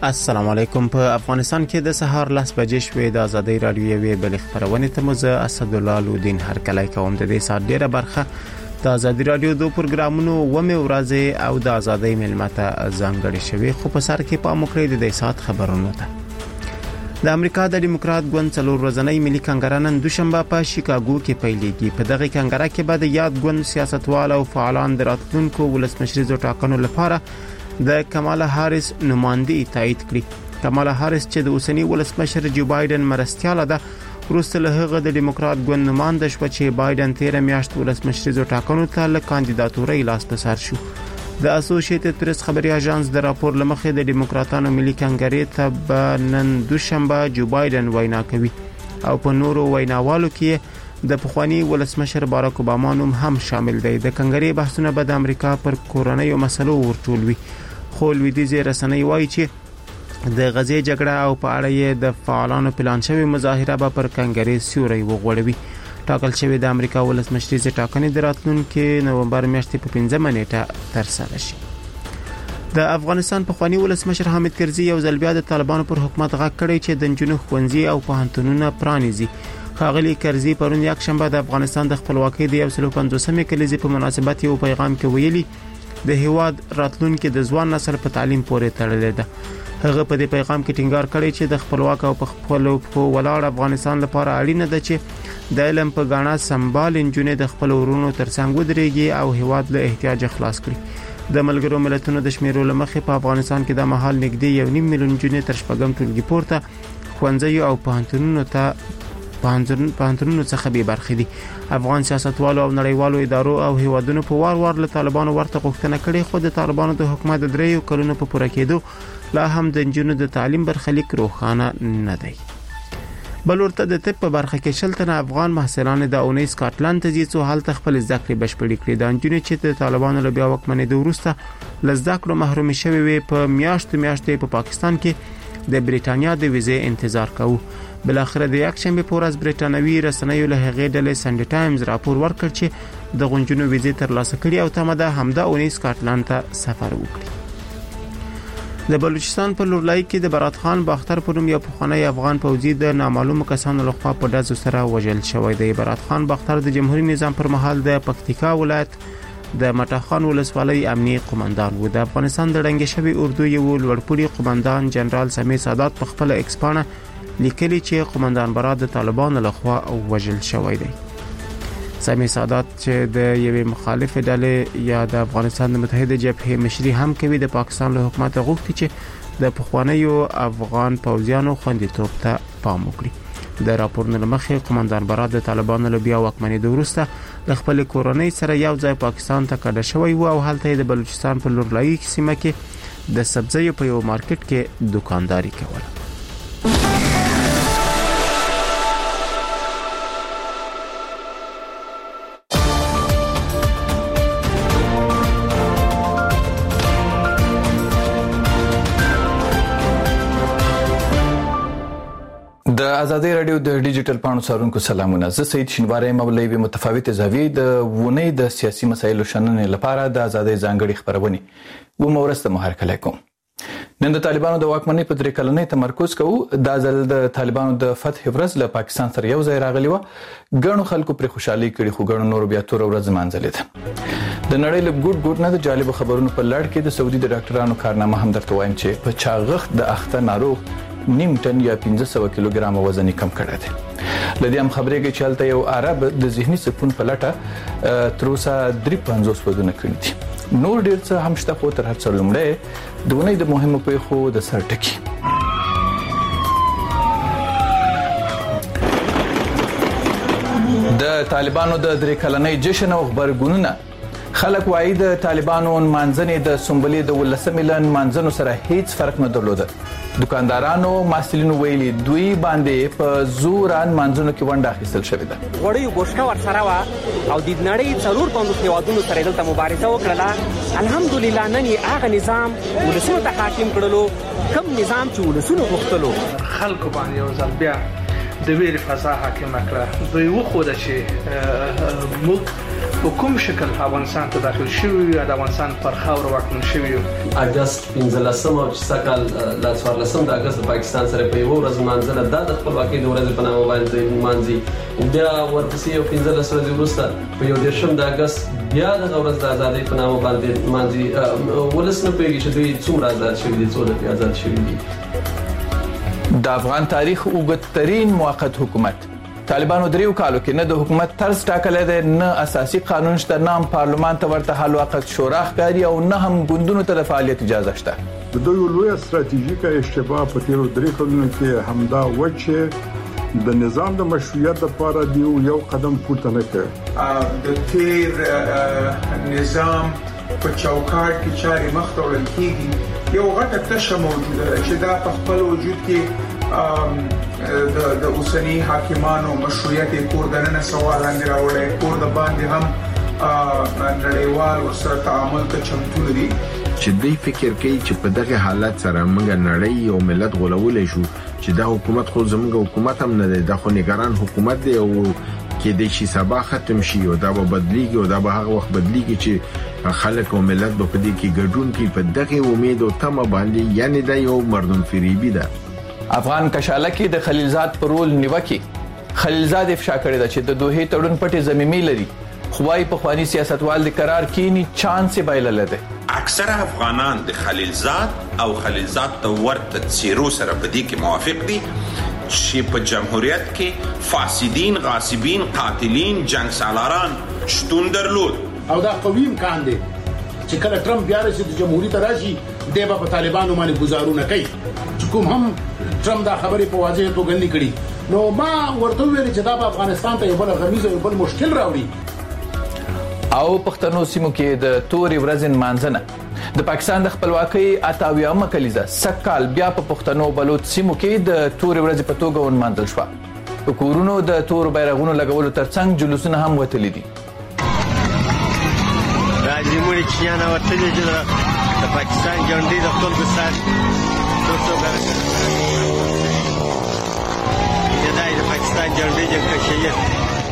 السلام علیکم. په افغانستان کې د سهار 10 بجې شوې د ازادي رادیو یوې بل خبرونه ته مزه اسد الله لودین هر کله کوم د دې سات ډیره برخه د ازادي رادیو د پروګرامونو ومه ورځې او د ازادي ملمته ځانګړي شوی خو په سر کې پام وکړئ د دې سات خبرونه ته. د امریکا د دیموکرات ګوند څلور ورځنۍ ملي کنګره نن دوشنبه په شیکاګو کې پیلېږي. په دغه کنګره کې به د یاد ګوند سیاستوال او فعالان د راتلونکو ولسمشریزو ټاکنو لپاره د کمالا هاریس نمائندګي تایید کړي. کمالا هاریس چې د اوسنی ولسمشر جو بایدن مرستیاله ده وروسته له هغه د دیموکرات ګوند نمائنده شو چې بایدن 13 میاشت ولسمشریزو ټاکنو ته له کاندیداتوري لاس په سر شو. د اسوسییټډ پریس خبري اژانس د راپور لمخې د دیموکراتانو ملي کنګرې ته نن دوشنبه جو بایدن وینا کوي او په نورو ویناوالو کې د پخوانی ولسمشر باراک اوباما نوم هم شامل دی. د کنګرې بحثونه به د امریکا پر کورنۍ مسلو ورټولوي. خو لویدیځ رسنۍ وایي چې د غزې جګړه او په اړه یې د فعالانو پلان شوی مظاهره به پر کنګرې سیوري وغوړوي. ټاکل شوی د امریکا ولسمشریزې ټاکنې د راتلونکي نومبر میاشتې په 15 نیټه ترسره شي. د افغانستان پخوانی ولسمشر حامد کرزي یو ځل بیا د طالبانو پر حکومت غږ کړی چې د جنوب ښوونځي او پوهنتونونه پرانیزي. خاغلی کرزي پرون یک شنبه د افغانستان د خپلواکۍ د 150مې کلیزې په مناسبت یو پیغام کې ویلي د هیواد راتلونکي د ځوان نسل په تعلیم پورې تړلې ده. هغه په دې پیغام کې ټینګار کړی چې د خپلواک او په خپل ولاړ افغانستان لپاره اړینه ده چې د علم په غاڼه سمبال انجونې د خپل ورونو ترڅنګ ودرېږي او هیواد له احتیاج خلاص کړي. د ملګرو ملتونو د شمیرو لمخې په افغانستان کې د مهال نږدې 1.5 میلیون جنې تر شپږم ټولګي پورته ښوونځي او پوهنتونونو څخه به برخې دي. افغان سیاستوالو او نړیوالو ادارو او هیوادونو په وار له طالبانو ورته غوښتنه کړې خو د طالبانو د حکومت د 3 کلونو په پوره کېدو لا هم د جنونو د تعلیم برخلیک روښانه نه دی. بلورته د طب په برخه کې شلتنه افغان محصلان د اونۍ سکاټلند ته ځي څو حالت خپل زده کړې بشپړې کړې. د انجونې چې د طالبانو له بیا وکمنې وروسته له زده کړو محروم شوي وي په میاشتې په پاکستان کې د بریټانیا د ویزې انتظار کوي. بل اخر د یک شنبه په ورځ برټانوي رسنیو له هغې ډلې سنډي ټایمز راپور ورکړ چې د غونجونو ویزې ترلاسه کړي او تمه ده همدا اونۍ سکاټلند ته سفر وکړي. د بلوچستان په لورلای کې د برات خان باختر په نوم یو پخوانی افغان پوځي د نامعلومو کسانو لخوا په ډزو سره وژل شوی دی. برات خان باختر د جمهوریت نظام پر مهال د پکتیکا ولایت د مټاخان ولسوالۍ امنیه قومندان و. د افغانستان د رنګ شوی اردو یو لوړپوړي قومندان جنرال سمیع سادات په خپل ایکسپانه لیکلي چې قومندان برات د طالبانو لخوا وژل شوی دی. سمیع سادات چې د یوې مخالفه ډلې یا د افغانستان د متحده جبهې مشري هم کوي د پاکستان له حکومت غوښتي چې د پخوانیو افغان پوځیانو خوندیتوب ته پام وکړي. د راپورونو لمخې قومندان برات د طالبانو له بیا واکمنۍ وروسته د خپل کورنۍ سره یو ځای پاکستان ته کډه شوی و او هلته د بلوچستان په لورلایي سیمه کې د سبزیو په یو مارکیټ کې دکانداري کوله. د ازادي رادیو د ډیجیټل پاڼو څارونکو سلامونه. زه سید شینواری مولوی متفاوت زاویې د ونې د سیاسي مسایلو شننې لپاره د ازادي ځانګړي خبرونه و مورسته محرک علیکم. نن د طالبانو د واکمنۍ په 3 کلنۍ تمرکز کوو. دا ځل د طالبانو د فتح ورځ له پاکستان سره یو ځای راغلی و. ګڼو خلکو پر خوشحالي کړي خو ګڼو نور بیا تور ورځ مانځلې ده. د نړۍ له ګډ نه د جالب خبرونو په لړ کې د سعودي د ډاکټرانو کارنامه هم درته وایم چې په چاغښت د اخته ناروغ نیم ټن یا 1500 کیلوګرام وزن کم کړی دی. لدې هم خبرې کې چلته یو عرب د ذهني سکون په لټه تر اوسه 53 ودونه کړی دي. نور ډیر څه هم شته خو تر هر څه لومړی د ونې د مهمو پیښو د سر ټکی. د طالبانو د 3 کلنۍ جشن او خبرګونونه خلک وایي د طالبانو منځنۍ د سنبلې د ولسملن منځنو سره هیڅ فرق نه درلود. دکاندارانو مسلینو ویلي دوی باندې په زوران منځونو کې ونډه اخیستل شوې ده. وړي غوښنه ورسره وا او د نړۍ څلور پوندو هیوادونو سره دلته مبارزه وکړه. الحمدلله نن یې هغه نظام ولسونو ته حاکم کړلو کوم نظام چې ولسونو غوښتلو. خلکو باندې یو ځل بیا د ویرې فضا حاکم کړه. دوی وخوده چې موږ په کوم شکل افغانستان ته داخل شوي یا د افغانستان پر خاوره واکمن شوي یو. اګست 15 او سکال لا 14 د اګست پاکستان سره په یو ورځ مانځله د خپلواکۍ د ورځې په نامه باندې مانځي. بیا ورپسې یو 15 ورځې وروسته په یو 10 د اګست بیا د ورځ د ازادۍ په نامه باندې مانځي. ولس نه پوهېږي چې دوی څومره آزاد شوي دي، څومره آزاد شوي دي. د افغان تاریخ اوږدترین موقت حکومت طالبانو دریو کالو کې نه د حکومت طرز ټاکلی دی، نه اساسي قانون شته، نه هم پارلمان ته ورته حل وقت شورا ښکاري او نه هم ګوندونو ته د فعالیت اجازه شته. د دوی لویه ستراتیژیکه اشتباه په تیرو 3 کلونو کې همدا و چې د نظام د مشروعیت لپاره دی یو قدم پورته نه کړ. د تیر نظام په چوکاټ کې چاري مخ ته وړل کیږي، یو غټه تشه موجوده چې دا په خپل وجود کې د اوسنی حاکمانو مشروعیت کور دننه سوال اندر راوړي، کور د باندې هم نړیوال ورسره تعامل ته چمتو دي. چې دوی فکر کوي چې په دغه حالت سره موږ نړۍ او ملت غولولای شو، چې دا حکومت خو زموږ حکومت هم نه دی، دا خو نگران حکومت دی او کې د شي سبا ختم شي او دا به بدلیږي او دا به هغه وخت بدلیږي چې خلک او ملت به په دې کې ګډون کوي. په دغه امید او تمه باندې، یعنی دا یو مردم فریبي ده. افغان کشاله کې د خلیلزاد پر رول نیوکه خلیلزاد افشا کړی دا چې د دوه تړون پټي زميمي لري، خوای په خواني سیاستوال د قرار کینی چانس بایلل ده. اکثر افغانان د خلیلزاد او خلیلزاد ته ورته څیرو سره په دې کې موافق دي چې په جمهوریت کې فاسدین، غاصبین، قاتلین، جنگ سالاران شتون درلود او دا قوی امکان دی چې کله ټرمپ بیا راشي د جمهوریت راشي د په طالبانو باندې گزارونه کوي. کوم هم ټرمپ دا خبرې په واضح توګه نه کړي، نو ما ورته ویل چې دا په افغانستان ته یو بل غمیز او یو بل مشکل راوړي. او پښتنو سیمو کې د تورې ورځې مانځنه د پاکستان د خپلواکۍ 88 کلیزه سکال بیا په پښتنو بلوچ سیمو کې د تورې ورځې په توګه ونمانځل شو. په کورونو د تور بیرغونو لګولو ترڅنګ جلوسونه هم وتلي دي. راځي موږ چې نه ورته دي د پاکستان جنډې د خپل سات د پاکستان جنډې جنگ کشیه.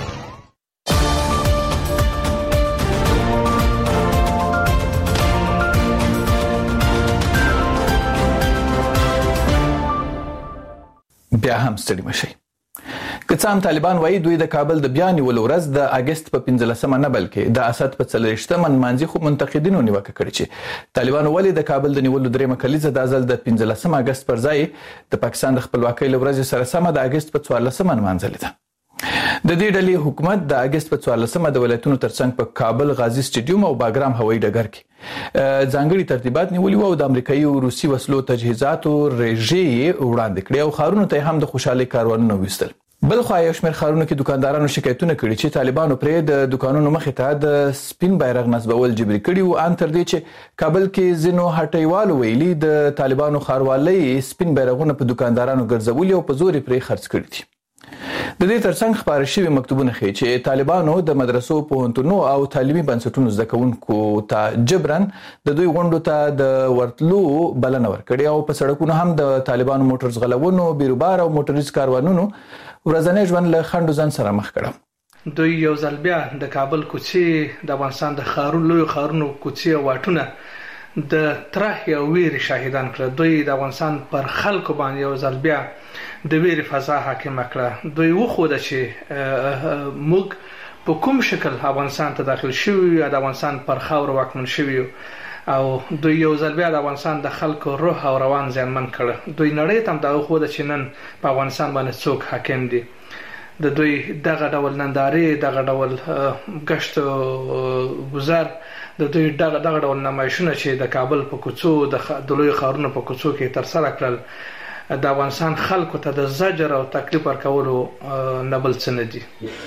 بیا هم ستړي مشي. که څه هم طالبان وایي دوی د کابل د بیا نیولو ورځ د اګست په 15 نه بلکې د اسد په 40 منځي خو منتقدینو نیوکه کړې چې طالبان ولې د کابل د نیولو درېمه کلیزه د ازل د 15 اګست پر ځای د پاکستان د خپلواکۍ لورځ سره سم د اګست په 14 منځلې ده. د دې ډلې حکومت د اګست په 14 د ولایتونو ترڅنګ په کابل، غازی سټیډیوم او باګرام هوایي ډګر کې ځانګړي ترتیبات نیولي وو او د امریکایي او روسي وسلو تجهیزاتو رژې وړاندې کړې او خارونو ته هم د خوشحالي کاروانونه وستل. بل خو یو شمېر خارونو کې دکاندارانو شکایتونه کړي چې طالبانو پرې د دکانونو مخې ته د سپین بیرغ نصبول جبري کړي او ان تر دې چې کابل کې ځینو هټیوالو ویلي د طالبانو خاروالۍ سپین بیرغونه په دکاندارانو ګرځولي او په زور پرې خرڅ کړي دي. د دې ترڅنګ خبرې شوی مکتوبونه ښیي چې طالبانو د مدرسو، پوهنتونونو او تعلیمي بنسټونو زده کوونکو ته جبران د دوی غونډو ته د ورتلو بلنه ورکړې او په سړکونو هم د طالبانو موټر ځغلونو، بیروبار او موټریز کاروانونو ورځنی ژوند له خنډو ځان سره مخ کړ. دوی یو ځل بیا د کابل کوڅې، د افغانستان د ښارونو، لویو ښارونو کوڅې او واټونه د ترخ او ویرې شاهدان کړل. دوی د افغانستان پر خلکو باندې یو ځل بیا د ویرې فضا حاکمه کړه. دوی وښوده چې موږ په کوم شکل افغانستان ته داخل شوي یا د افغانستان پر خاوره واکمن شوي او دوی یو ځل بیا د افغانستان د خلکو روح او روان زیانمن کړه. دوی نړۍ ته هم دا وښوده چې نن په افغانستان باندې څوک حاکم دي. د دوی دغه ډول نندارې، دغه ډول گشت گذر، د دوی دغه ډول نمایشونه چې د کابل په کوڅو، د لوی ښارونو په کوڅو کې ترسره کړل، د افغانستان خلکو ته د زجر او تکلیف ورکولو نه بل څه نه دي.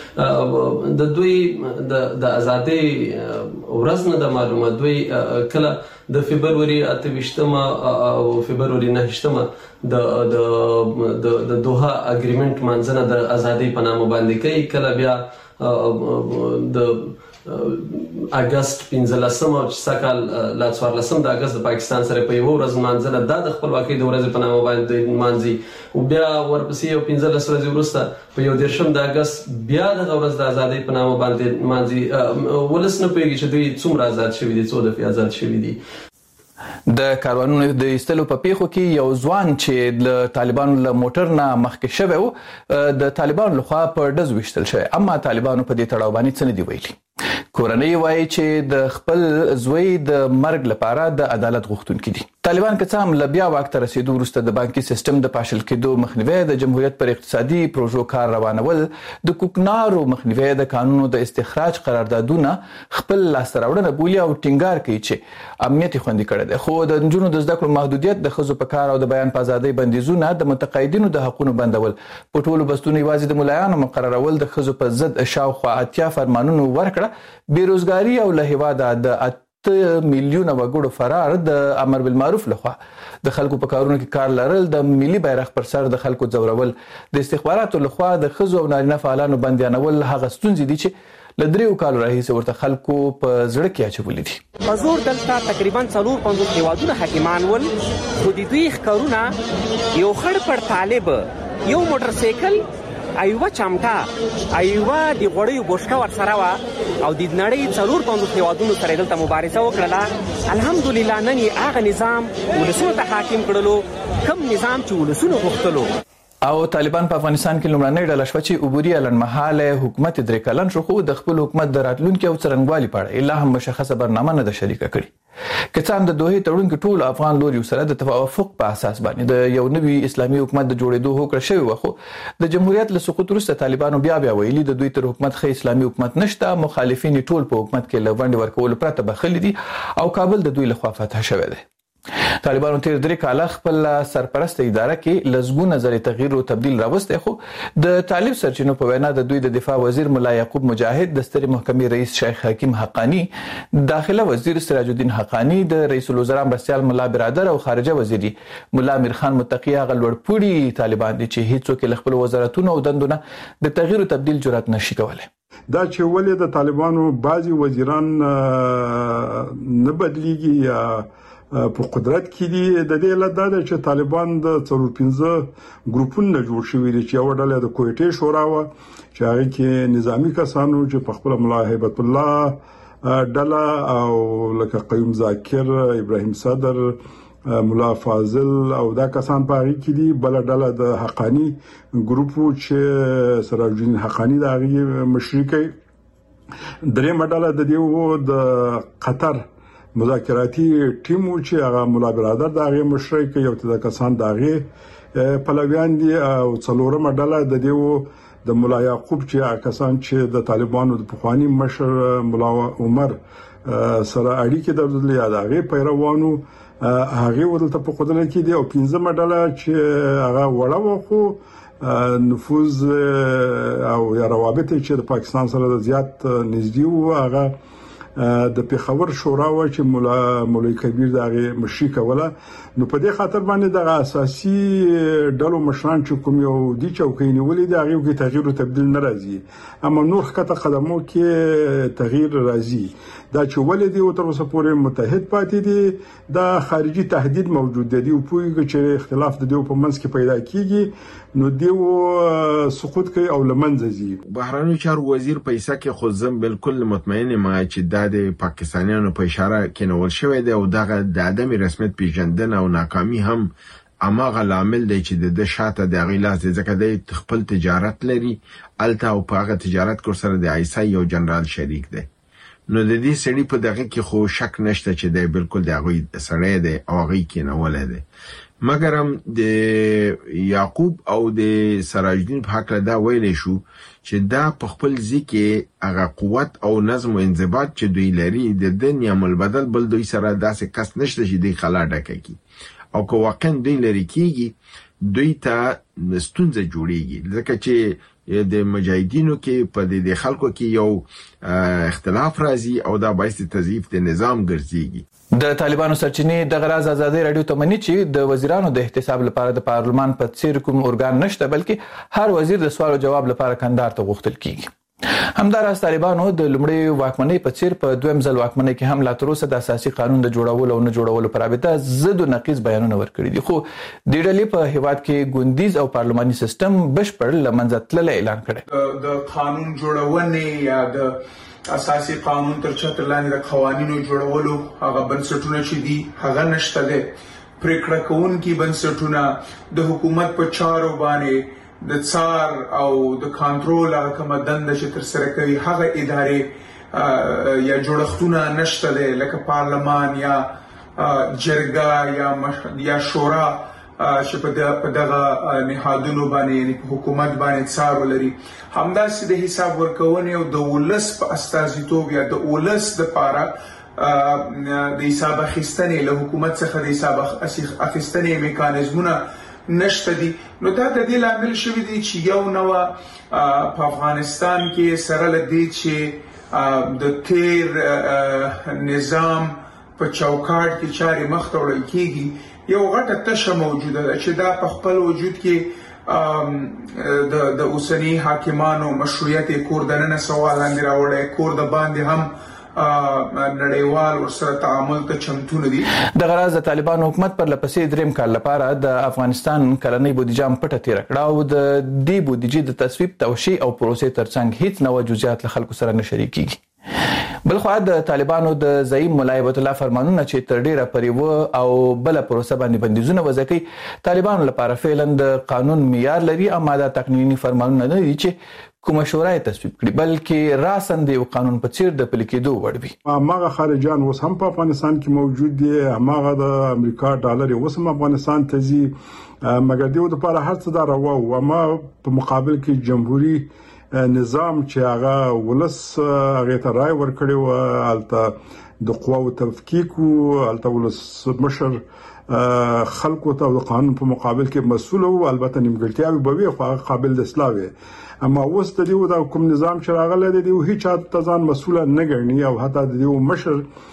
د دوی د ازادۍ ورځ نه ده معلومه. دوی کله د فبروري 28 او فبروري 9 د دوحه اګریمنت منځنه د ازادۍ په نامه باندې کوي، کله بیا د اگست 15 او سکهال لا 14 د اگست د پاکستان سره په یو ورځ مانځنه د خپلواکۍ د ورځې په نامه باندې مانځي او بیا ورپسې یو 15 ورځې وروسته په یو 10 د اگست بیا د ورځ د ازادۍ په نامه باندې مانځي. ولس نه پوهیږي چې دوی څومره آزاد شوي دي، څو دفعې آزاد شوي دي. د کاروانونو د ایستلو په پیښو کې یو ځوان چې د طالبانو له موټر نه مخکې شوی و د طالبانو لخوا په ډز وشتل شوی، اما طالبانو په دې تړاو باندې څه نه دی ویلي. کورنۍ وایي چې د خپل زوی د مرګ لپاره د عدالت غوښتونکي دي. طالبان که څه هم له بیا واک ته رسیدو وروسته د بانکي سیستم د پاشل کېدو مخنیوی، د جمهوریت پر اقتصادي پروژو کار روانول، د کوکنارو مخنیوی، د قانونو د استخراج قراردادونه خپل لاسته راوړنه بولي او ټینګار کوي چې امنیت خوندي کړی دی. خو د نجونو د زده کړو محدودیت، د ښځو په کار او د بیان په ازادۍ بندیزونه، د متقاعدینو د حقونو بندول، په ټولو بستونو یوازې د ملایانو مقررول، د ښځو په ضد شاوخوا 80 فرمانونو ورکړه، بیروزګاري او له هیواده د 8 میلیونه وګړو فرار، د امر بالمعروف لخوا د خلکو په کارونو کې کار لرل، د ملي بیرغ پر سر د خلکو ځورول، د استخباراتو لخوا د ښځو او نارینه فعالانو بندیانول هغه ستونزې دي چې له 3 کالو راهیسې ورته خلکو په زړه کې اچولې دي. په زور دلته تقریبا 450 هیوادونه حاکمان ول، خو د دوی ښکارونه یو خړ پر طالب، یو موټر سایکل، ایوه چمټا، ایوه د غوړیو بوشکه ورسره وه او د نړۍ 450 هیوادونو سره دلته مبارزه وکړله. الحمدلله نن یې هغه نظام ولسونو ته حاکم کړلو کوم نظام چې ولسونو غوښتلو. او طالبان په افغانستان کې لومړنۍ ډله شوه چې عبوري لنډمهاله حکومت 3 کلن شو، خو د خپل حکومت د راتلونکي او څرنګوالي په اړه لا هم مشخصه برنامه نه ده شریکه کړې. که څه هم د دوحې تړون کې ټول افغان لوري سره د توافق په اساس باندې د یو نوي اسلامي حکومت د جوړېدو هوکړه شوې وه، خو د جمهوریت له سقوط وروسته طالبانو بیا ویلي د دوی تر حکومت ښه اسلامي حکومت نشته، مخالفین ټول په حکومت کې له ونډې ورکولو پرته بخښلي دي او کابل د دوی لخوا فتح شوی دی. طالبانو تیر 3 کاله خپل سرپرست اداره کې لزګونه زری تغییر او تبديل راوسته، خو د طالب سرچینو په وینا د دوی د دفاع وزیر مولا یعقوب مجاهد، د سترې محکمې رئیس شیخ حکیم حقانی، داخله وزیر سراج الدین حقانی، د رئیس الوزرا مرستیال مولا برادر او خارجه وزیر مولا امیر خان متقی هغه لوړپوړي طالبان دي چې هیڅوک له خپل وزارتونو او دندونه د تغییر او تبديل جرأت نشي کولای. دا چې ولې د طالبانو بعضي وزیران نه بدلیږي یا په قدرت کې دي، د دې لپاره دا چې طالبان د 4-15 ګروپونو جوړ شوي دي چې یو ډله د کوټې شورا و چې هغه کې نظامی کسانو چې په خپل مولا هیبت الله ډله او لکه قیوم ذاکر، ابراهیم صدر، مولا فاضل او دا کسان په هغه کې دي. بل ډله د حقانی ګروپ چې سراج الدین حقانی د هغه مشري کوي. درې مډاله د دیو د قطر مذاکراتي ټیم چې هغه مولا برادر د هغه مشري کوي او د کسان د هغه پلویان دي او څلورم ډله د دیو د مولا یعقوب چې کسان چې د طالبانو د پخوانی مشر مولا عمر سره اړیکې درلودلې یا د هغه پیروانو هغه ورته په قدرت کې دي او 15 ډله چې هغه وړه وخو نفوذ او یا روابط چې د پاکستان سره زیات نږدې وو. هغه د پیښور شورا و چې مولوی کبیر دغه مشري کوله. نو په دې خاطر باندې د اساسي ډلو مشران چې کوم یو دي چوکۍ نیولې دي هغه کې تغییر او تبديل نه راځي، اما نور خطه قدمو کې تغییر راځي. دا چې ولې دی او تر اوسه پورې متحد پاتې دي، دا خارجي تهدید موجود دی او پوهیږي چې اختلاف د دیو په منځ کې پیدا کیږي نو دیو سقوط کوي او لمنځه ځي. بهراني چارو وزیر پیسې کې خو زم بالکل مطمئن ما چې د پاکستانیانو په اشاره کې نول شوې ده او دغه د عدم رسمیت پیژندنه او ناکامي هم اماغه عامل دی چې د شاته د غیلاس ځکه د خپل تجارت لري الته او په هغه تجارت کور سره د عیسی یو جنرال شریک دی. نو د دې سړي په دغه کې خو شک نشته چې دی بالکل د غوي سړی دی او غوي کې نه ولې دی. مګر هم د یعقوب او د سراج الدین په حق دا ویل شو چې دا په خپل ځکه هغه قوت او نظم او انضباط چې دوی لري د دنیا مل بدل بل دوی سره داسې کس نشته چې دوی خلا ډکه کی او که واقعا دوی لري کیږي دوی ته ستونزه جوړیږي ځکه چې د مجاهدینو کې په د خلکو کې یو اختلاف راځي او دا باعث تضعیف د نظام ګرځيږي. د طالبانو سرچینې د غراز ازادي رادیو ته مني چې د وزیرانو د احتساب لپاره د پارلمان په څیر کوم ارګان نشته بلکې هر وزیر د سوال او جواب لپاره کندهار ته غوښتل کیږي. همداراز طالبانو د لومړي واکمنۍ په څیر په دویم ځل واکمنۍ کې هم لا تر اوسه د اساسي قانون د جوړولو او نه جوړولو پر رابطه ضد او نقیض بیانونه ورکړي دي، خو د ډلې په هیواد کې ګوندیز او پارلماني سیستم بشپړ لمنځه تللی اعلان کړي. د قانون جوړونې یا د اساسي قانون تر چتر لاندې د قوانینو جوړولو هغه بنسټونه چې دي هغه نشته دي. پریکړه کوونکي بنسټونه د حکومت په چارو باندې د څار او د کنټرول هغه کومه دنده چې تر سره کوي هغه ادارې یا جوړښتونه نشته دي لکه پارلمان یا جرګه یا شورا چې په دغه نهادونو باندې یعنی په حکومت باندې څار ولري. همداسې د حساب ورکونې او د ولس په استازیتوب یا د ولس د پاره د حساب اخیستنې له حکومت څخه د حساب اخیستنې میکانیزمونه نشته دي. نو دا د دې لامل شوی دی چې یو نو په افغانستان کې سره لدی چې د تیر نظام په چوکاټ کې چاري مخ ته وړل کیږي یو غټه تشه موجوده ده چې دا په خپل وجود کې د اوسنی حاکمانو مشروعیت کور دننه سوال لاندې راوړی، کور د باندې هم نړیوال ورسره تعامل ته چمتو نه دي. د غراض د طالبان حکومت پر لپسې دریم کال لپاره د افغانستان کلنۍ بودیجه پټه تیر کړه او د دې بودیجې د تصویب توشیح او پروسې ترڅنګ هیڅ نوو جزئیات له خلکو سره نه شریکيږي. بلخو د طالبانو د زعیم مولا هیبت الله فرمانونه چې تر ډیره پرې او بل پروسه باندې بندیزونه وضع کوي طالبانو لپاره فعلا د قانون معیار لري، اما دا تقنینی فرمانونه نه دي چې کومه شورا تصویب کړي بلکې راسن د قانون په څیر د پلي کېدو وړ وي. هغه خارجان اوس هم په افغانستان کې موجود دي، هغه د امریکا ډالر اوس هم افغانستان ته ځي، مګر دیو د لپاره هر څه دا راو اما په مقابل کې جمهوریت نظام چې هغه ولس هغه ته رائے ورکړي او البته د قواو تفکیک او البته ولس مشر خلکو ته د قانون په مقابل کې مسؤل او البته نیمګړتیاوي به وي خو قابل د اصلاح وي. اما اوس د دیو د کوم نظام چې راغلی دی هیڅ ته ځان مسؤل نه ګڼي او حتی د دیو مشر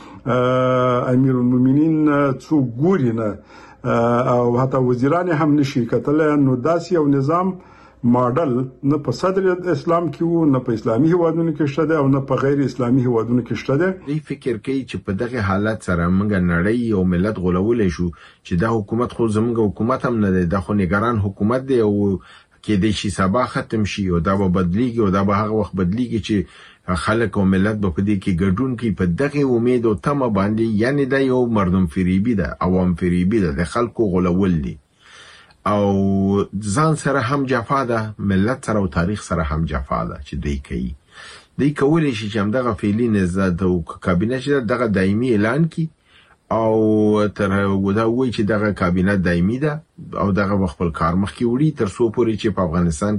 امیر المؤمنین څو ګوري نه او حتی وزیران هم نشي کتل. نو داسې یو نظام ماډل نه په صدر اسلام کې وو، نه په اسلامي هیوادونو کې شته ده او نه په غیر اسلامي هیوادونو کې شته ده. دوی فکر کوي چې په دغه حالت سره موږ نړۍ او ملت غولولې شو چې دا حکومت خو زموږ حکومت هم نه دی، دا خو نگران حکومت دی او کې د شي سبا ختم شي او دا به بدلیږي او دا به هغه وخت بدلیږي چې خلک او ملت به په دې کې ګډون کوي په دغه امید او تمه باندې. یعنی دا یو مردم فریبي ده، عوام فریبي ده، د خلکو غولول دي او ځان سره هم جفا ده، ملت سره او تاریخ سره هم جفا ده چې دوی کوي. دوی کولی شي چې همدغه فعلي نظام او کابینه چې دغه دایمي اعلان کی او تر ودا وی چې دغه کابینه دایمي ده او دغه خپل کار مخ کې وړي تر څو پورې چې په افغانستان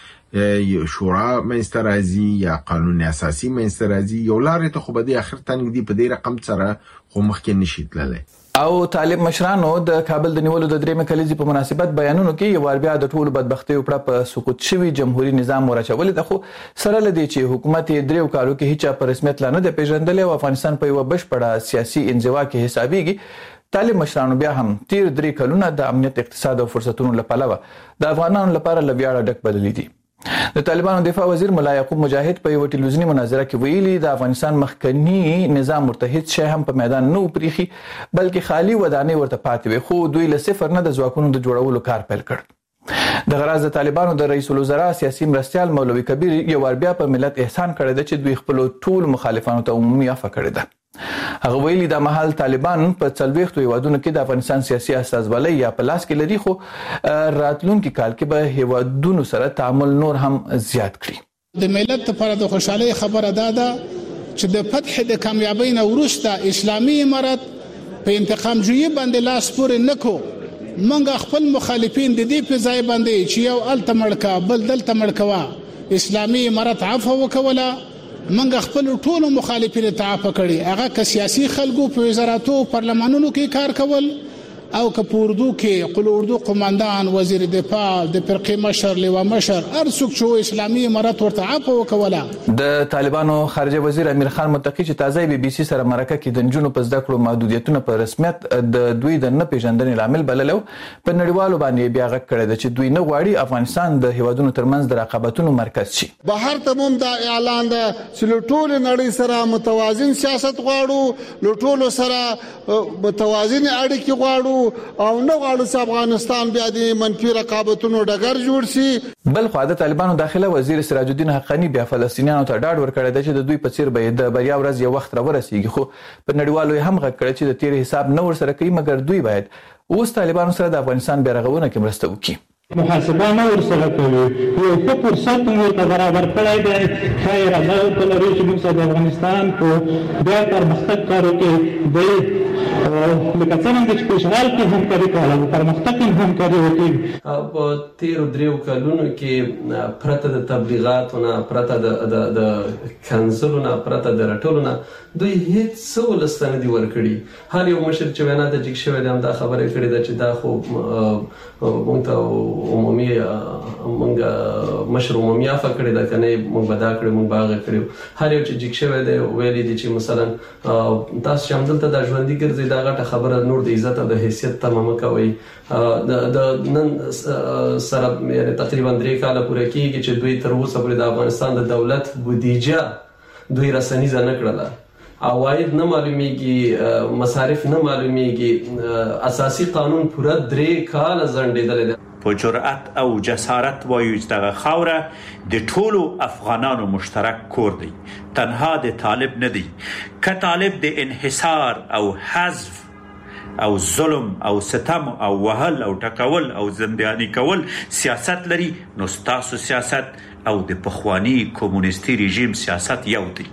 کې شورا منځته راځي یا قانون اساسي منځته راځي. یو لارې ته خو به د اخر تنګ دی په دې رقم سره خو مخ کې نشي تللی. او طالب مشرانو د کابل د نیولو د درېمه کلیزې په مناسبت بیانونو کې یو بیا د ټولو بدبختۍ او په سقوط شوی جمهوریت نظام ورچول د خو سره لدی چې حکومت دریو کالو کې هیڅ په رسمیت لا نه د پیژندل او افغانستان په یو بشپړه سیاسي انزوا کې حسابيږي. طالب مشرانو بیا هم تیر 3 کلونه د امنیت، اقتصاد او فرصتونو لپاره د افغانانو لپاره لویاړه ډک بدلی دي. د طالبانو دفاع وزیر مولا یعقوب مجاهد په یو ټلویزیونی مناظره کې ویلي د افغانستان مخکنی نظام متحد شې هم په میدان نه پریخي بلکې خالی ودانې ورته پاتې وي، خو دوی له صفر نه د ځواکونو د جوړولو کار پیل کړ. د غراض د طالبانو د رئیس الوزرا سیاسي مرستيال مولوي کبیر یو بیا په ملت احسان کړی دی چې دوی خپل ټول مخالفانو ته عمومي عفو کړی ده. هغه ویلي د محل طالبان په 40 هیوادونو کې د افغانستان سیاسي استازولۍ یا په لاس کې لري، خو راتلونکي کال کې به هیوادونو سره تعامل نور هم زیات کړي. د ملت لپاره د خوشحالي خبره ده چې د فتح د کامیابی نه وروسته اسلامي امارت په انتقام جوړي باندې لاس پورې نکو. منګه خپل مخالفین د دې په ځای باندې چې یو التمړکا بل دلته مړکوا اسلامي امارت عفو وکوله، منګه خپل ټولو مخالفینو ته عفو کړي. هغه که سیاسي خلکو په وزارتو پارلمانونو کې کار کول او که په اردو کې قل اردو قوماندان وزیر دفاع د فرقې مشر لیوا مشر ارڅوک چې اسلامي امارت ورته عفو وکوله. د طالبانو خارجه وزیر امیر خان متقی چې تازه بي بي سي سره مرکه کې د نجونو په زده کړو محدودیتونه په رسمیت د دوی د نه پیژندنې لامل بللو په نړیوالو باندې بیا غږ کړی چې دوی نه غواړي افغانستان د هیوادونو ترمنځ د رقابتونو مرکز شي. بهر ته هم دا اعلان ده چې ټول نړۍ سره متوازن سیاست غواړو، ټول سره متوازن اړیکې غواړو او نه غواړو چې افغانستان بیا د منفي رقابتونو ډګر جوړ شي. بل خو د طالبانو داخله وزیر سراج الدین حقانی بیا فلسطینیانو ته ډاډ ورکړی دی چې د دوی په څیر به د بریا ورځ یو وخت راورسیږي، خو په نړیوالو هم غږ کړی چې د تیر حساب نه ورسره کوي، مګر دوی باید اوس طالبانو سره د افغانستان بیا رغونه کې مرسته وکړي. محاسبه نه ورسره کوي، یو ښه فرصت مو ته برابر کړی دی. خیر دا ورته لري چې موږ د افغانستان په بیا پرمختګ کارو کې د لکه څنګه چې په اشغال کې همکاري کوله پرمختګ کې همکاري وکړي. په تیرو دریو کلونو کې پرته د تبلیغاتو نه، پرته د کنسلو نه، پرته د راټولو نه دوی هیڅ څه ولس ته نه دي ورکړي. هر یو مشر چې وینا ته جګ شوی دی همدا خبره کړې ده چې دا خو موږ ته عمومي موږ مشر عمومي عفه کړې ده که نه موږ به دا کړې موږ به هغه کړې. هر یو چې جګ شوی دی ویلي دي چې مثلا تاسو چې همدلته دا ژوندي ګرځئ دا غټه خبره نور د عزت او د حیثیت تمامه کوي. د نن سره تقریبا 3 کاله پوره کېږي چې دوی تر اوسه پورې د افغانستان د دولت بودیجه دوی رسنیزه نه کړله، عواید نه معلومیږي، مصارف نه معلومیږي، اساسي قانون پوره 3 کاله ځنډېدلی دی. په جرأت او جسارت وایو چې دغه خاوره د ټولو افغانانو مشترک کور دی، تنها د طالب نه دی. که طالب د انحصار او حذف او ظلم او ستم او وهل او ټکول او زنداني کول سیاست لري، نو ستاسو سیاست او د پخوانی کمونیستي رژیم سیاست یو دی.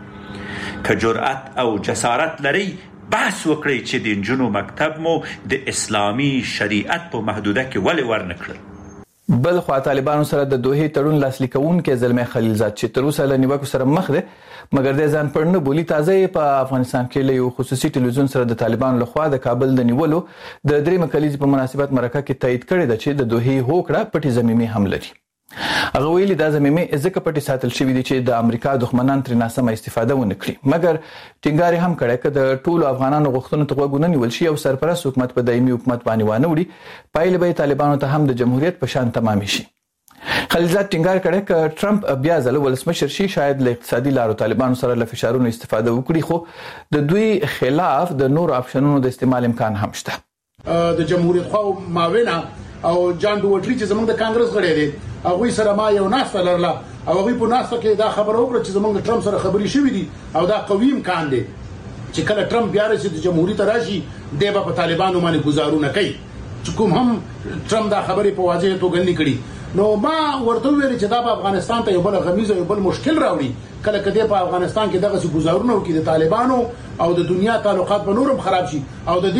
که جرأت او جسارت لري بحث وکړي چې د نجونو مکتب مو د اسلامي شریعت په محدوده کې ولې ورنکړل. بل خو طالبانو سره د دوه تړون لاسلیک کوونکې زلمه خلیلزاد چې تر اوسه له نیوکو سره مخ دی، مګر د ځان پړ نه بولی. تازه په افغانستان کې له یو خصوصي ټلویزیون سره د طالبانو لخوا د کابل د نیولو د 3 کلیزې په مناسبت مرکه کې تایید کړی دی چې د دوه هوکړه پټي زمینی هم لري. هغه ویلي دا زمینی ځکه پټي ساتل شوی دی چې د امریکا دښمنان ترې ناسمه استفاده ونه کړي، مګر ټینګار هم کړی چې د ټولو افغانانو غوښتنو ته غوږ ونه نیول شي او سرپرست حکومت په دایمي حکومت باندې وانه وړي، پایله به طالبانو ته هم د جمهوریت په شان تمام شي. خلیلزاد ټینګار کړی چې ټرمپ بیا ځل ولسمشر شي شاید له اقتصادي لارو طالبانو سره له فشارونو استفاده وکړي، خو د دوی خلاف د نور اپشنونو د استعمال امکان هم شته. د جمهوریت خو ماوینا او جان دوټری چې زمونږ د کانګرس غړي دي هغه سره ما یو ناسته لرله او هغه په ناسته کې دا خبر وکړه چې زمونږ ټرمپ سره خبري شوې دي او دا قوي امکان دی چې کله ټرمپ بیا راشي د جمهوریت راشي دی په طالبانو باندې گزارونه کوي، چې کوم هم ټرمپ دا خبرې په واضح توګه نه کړي. نو ما ورته ویل چې دا په افغانستان ته یو بل غمیزه یو بل مشکل راوړي، کله کله په افغانستان کې دغه گزارونه وکړي د طالبانو او د دنیا تعلقات به نورم خراب شي او د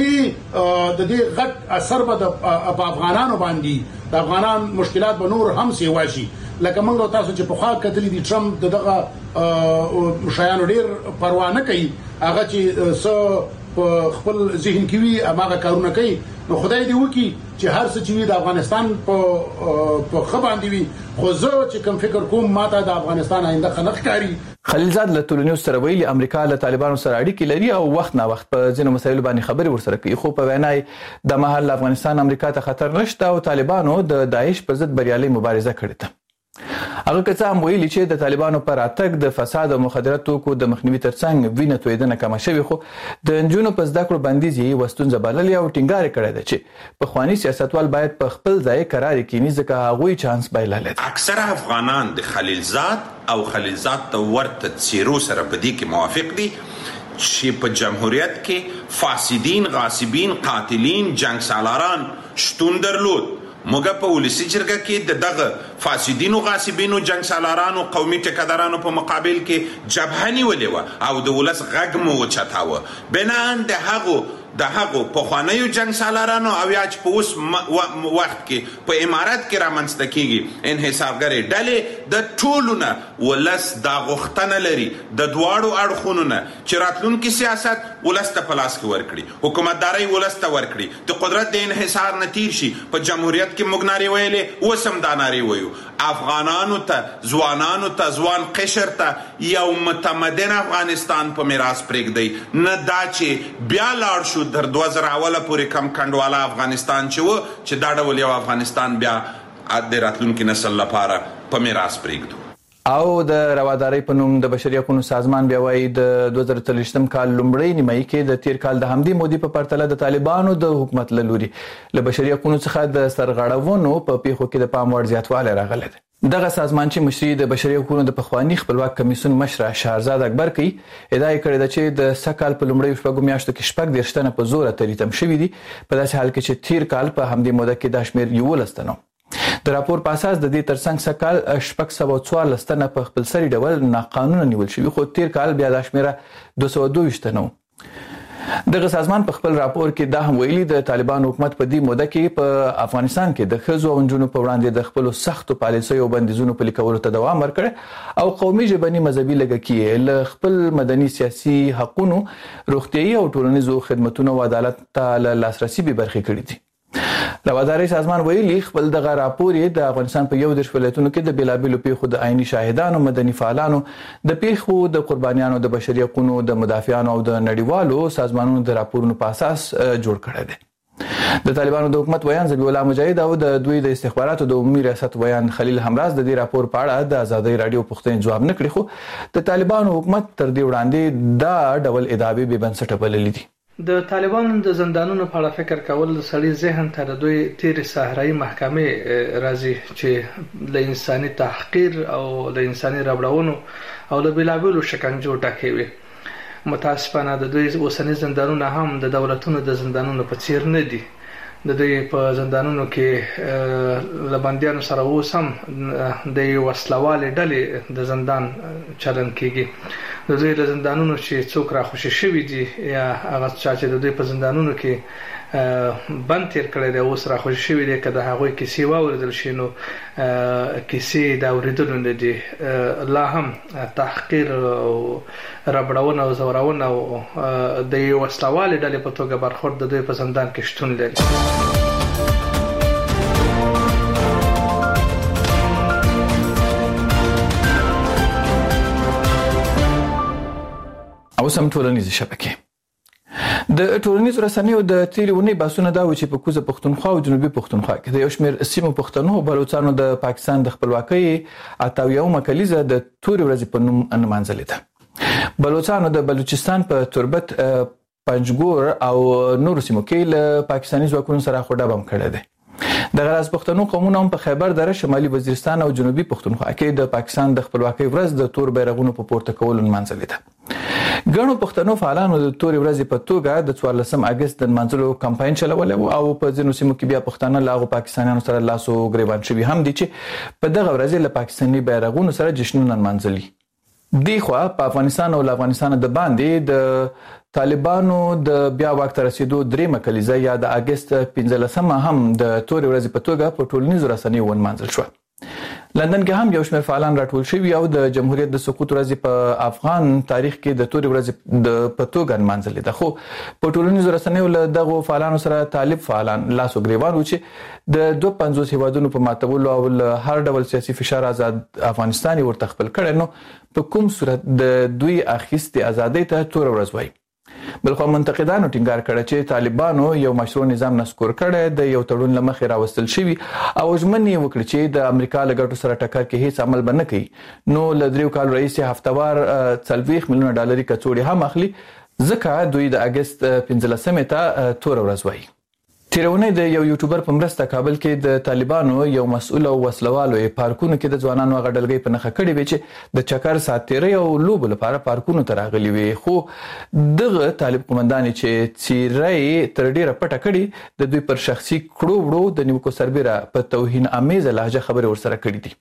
دې غټ اثر به په افغانانو باندې د افغانان مشکلات به نور هم سیوا شي. لکه موږ تاسو چې په خوا کتلې دي ټرمپ دغه شایانو ډیر پروا نه کوي، هغه چې په خپل ذهن کې وي هغه کارونه کوي. نو خدای دې وکړي چې هر څه چې د افغانستان په خباندې وي، خو زه چې کوم فکر کوم ماته د افغانستان آینده خنق کاری. خلیلزاد له ټولنیز سره ویلي امریکا له طالبانو سره اړیکې لري او وخت نه وخت په ځینو مسایلو باندې خبرې ورسره کوي، خو په وینای د مهال افغانستان امریکا ته خطر نشته او طالبانو د داعش پر ضد بریالي مبارزه کړې ده. هغه کڅ هم ویلي چې د طالبانو پر اتک د فساد او مخدرات توکو د مخنیوي ترڅنګ وینه تویدنه کم شوی، خو د انجونو په زده کړو بندیز یې وستونزه بللې او ټینګار کړی دی چې په خواني سیاستوال باید په خپل ځای قرار کینی ځکه هغوی چانس بایلل. اکثر افغانان د خلیلزاد او خلیلزاد ته ورته څیرو سره په دې کې موافق دي چې په جمهوریت کې فاسدین، غاصبین، قاتلین، جنگ سالاران شتون درلود. موږ په ولسی جرګه کې د دغه فاسدینو، غاصبینو، جنگ سالارانو، قومي ټیکدارانو په مقابل کې جبهه نیولې وه او د ولس غږ مو وچتاوه. بنان د هغو د هغو پخوانیو جنگ سالارانو او یا چې په اوس وخت کې په امارات کې رامنځته کیږي انحصارګرې ډلې د ټولو نه ولس دا غوښتنه لري د دواړو اړخونو نه چې راتلونکي سیاست ولس ته په لاس کې ورکړي، حکومتدارۍ ولس ته ورکړي، د قدرت د انحصار نه تیر شي. په جمهوریت کې موږ نارې ویلې، اوس هم دا نارې ویو. افغانانو ته، ځوانانو ته، ځوان قشر ته یو متمدن افغانستان په میراث پرېږدئ، نه دا چې بیا لاړ شو تر 2000 اوله پورې کم کنډواله افغانستان چې و چې دا ډول یو افغانستان بیا د راتلونکي نسل لپاره په میراث پرېږدو. او د روادارۍ په نوم د بشري حقوقو سازمان بیا وایي د 2023 کال لومړۍ نیمایي کې د تیر کال د همدې مودې په پرتله د طالبانو د حکومت له لوري له بشري حقوقو څخه د سرغړونو په پیښو کې د پام وړ زیاتوالی راغلی دی. دغه سازمان چې مشري د بشري حقوقو د پخوانی خپلواک کمیسیون مشره شهرزاد اکبر کوي، ادعا یې کړې ده چې د سکهال په لومړیو شپږو میاشتو کې 14 تنه په زوره تریتم شوي دي، په داسې حال کې چې تیر کال په همدې موده کې دا شمېر 11 تنه. د راپور په اساس د دې ترڅنګ سکهال 614 تنه په خپلسري ډول ناقانونه نیول شوي، خو تیر کال بیا دا شمېره 222 تنه. دغه سازمان په خپل راپور کې دا هم ویلي د طالبان حکومت په دې موده کې په افغانستان کې د ښځو او نجونو په وړاندې د خپلو سختو پالیسیو او بندیزونو پلي کولو ته دوام ورکړی او قومي ژبني مذهبي لږکي له خپل مدني سیاسي حقونو، روغتیايي او ټولنیزو خدمتونو او عدالت ته له لاسرسي بې برخې کړي دي. روادارۍ سازمان ویلي خپل دغه راپور یې د افغانستان په 11 ولایتونو کې د بیلابیلو پیښو د عیني شاهدانو، مدني فعالانو، د پیښو د قربانیانو، د بشري حقوقو د مدافعانو او د نړیوالو سازمانونو د راپورونو په اساس جوړ کړی دی. د طالبانو د حکومت ویان ذبیح الله مجاهد او د دوی د استخباراتو د عمومي ریاست ویان خلیل همراز د دې راپور په اړه د ازادۍ رادیو پوښتنې ځواب نه کړی، خو د طالبانو حکومت تر دې وړاندې دا ډول ادعاوې بې بنسټه بللې دي. د طالبانو د زندانونو په اړه فکر کول د سړي ذهن ته د دوی تیر صحرایي محکمې راځي چې له انساني تحقیر او له انساني ربړونو او له بیلابیلو شکنجو ډکې وي. متاسفانه د دوی اوسنی زندانونه هم د دولتونو د زندانونو په څیر نه دي. د دوی په زندانونو کې لبندیانو سره اوس هم د وسلوالې ډلې د زندان چلن کیږي. د دوی له زندانونو چې څوک راخوشي شوي دي یا هغه چې د دوی په زندانونو کې بند تیر کړی دی اوس راخوشي شوي دي، که د هغوی کیسې واورېدل شي نو کیسې د اورېدلو نه دي. لا هم تحقیر او ربړونه او زورونه او د وسلوالې ډلې په توګه برخورد د دوی په زندان کې شتون لري. او سم ټولنیز شبکې د ټولنیز رسنیو د تیرې ونې باسونه دا و چې په کوزه پښتونخوا او جنوبي پښتونخوا کې د یو شمېر سیمو پښتنو او بلوچستانو د پاکستان د خپلواکۍ 88 کلیزه د تورې ورځې په نوم نمانځلې ده. بلوچستانو د بلوچستان په تربت، پنجګور او نورو سیمو کې له پاکستاني ځواکونو سره خډه بم کړی دی. د غراز پښتنو قومونه هم په خیبر دره، شمالي وزیرستان او جنوبي پښتونخوا کې د پاکستان د خپلواکۍ ورځ د تور بیرغونو په پورته کولو نمانځلې ده. ګڼو پښتنو فعالانو د تورې ورځې په توګه د 14 اگست د نمانځلو کمپاین چلولی او په ځینو سیمو کې بیا پښتانه له هغو پاکستانیانو سره لاس و ګریوان شوي هم دي چې په دغه ورځې له پاکستاني بیرغونو سره جشنونه نمانځلي. دی خو په افغانستان او افغانستان د باندې د طالبانو د بیا واک ته رسیدو دریمه کلیزه یا د اگست 15 هم د تورې ورځې په توګه په ټولنیزو رسنیو ونمانځل شوه. لندن کې هم یو شمېر فعالان راټول شوي او د جمهوریت د سقوط ورځې په افغان تاریخ کې د تورې ورځې د په توګه نمانځلې ده. خو په ټولنیزو رسنیو له دغو فعالانو سره طالب فعالان لاس و ګریوان و چې د 52 هیوادونو په ماتولو او له هر ډول سیاسي فشار آزاد افغانستان ورته خپل کړی، نو په کوم صورت د دوی اخیستې ازادۍ ته توره ورځ وایي. بلخو منتقدانو ټینګار کړی چې طالبانو یو مشروع نظام نسکور کړی د یو تړون له مخې راوستل شوي او ژمنې یې وکړې چې د امریکا له ګټو سره ټکر کې هیڅ عمل به نه کوي. نو له 3 کالو راهیسې هفتوار 40 میلیونه ډالري کڅوړې هم اخلي، ځکه دوی د اگست 15 ته توره ورځ وایي. تیرونه د یو یوټیوبر په مرسته کابل کې د طالبانو یو مسؤل او وسلوالو پارکونو کې د ځوانانو غډلګۍ په نخښه کړې وي چې د چکر ساتيري او لوبو لپاره پارکونو ته راغلي وي. خو دغه طالب قومندان چې چیرې تر ډیره پټه کړي د دوی پر شخصي کړو وړو د نیوکو سربېره په توهین امیزه لهجه خبرې ورسره کړې دي.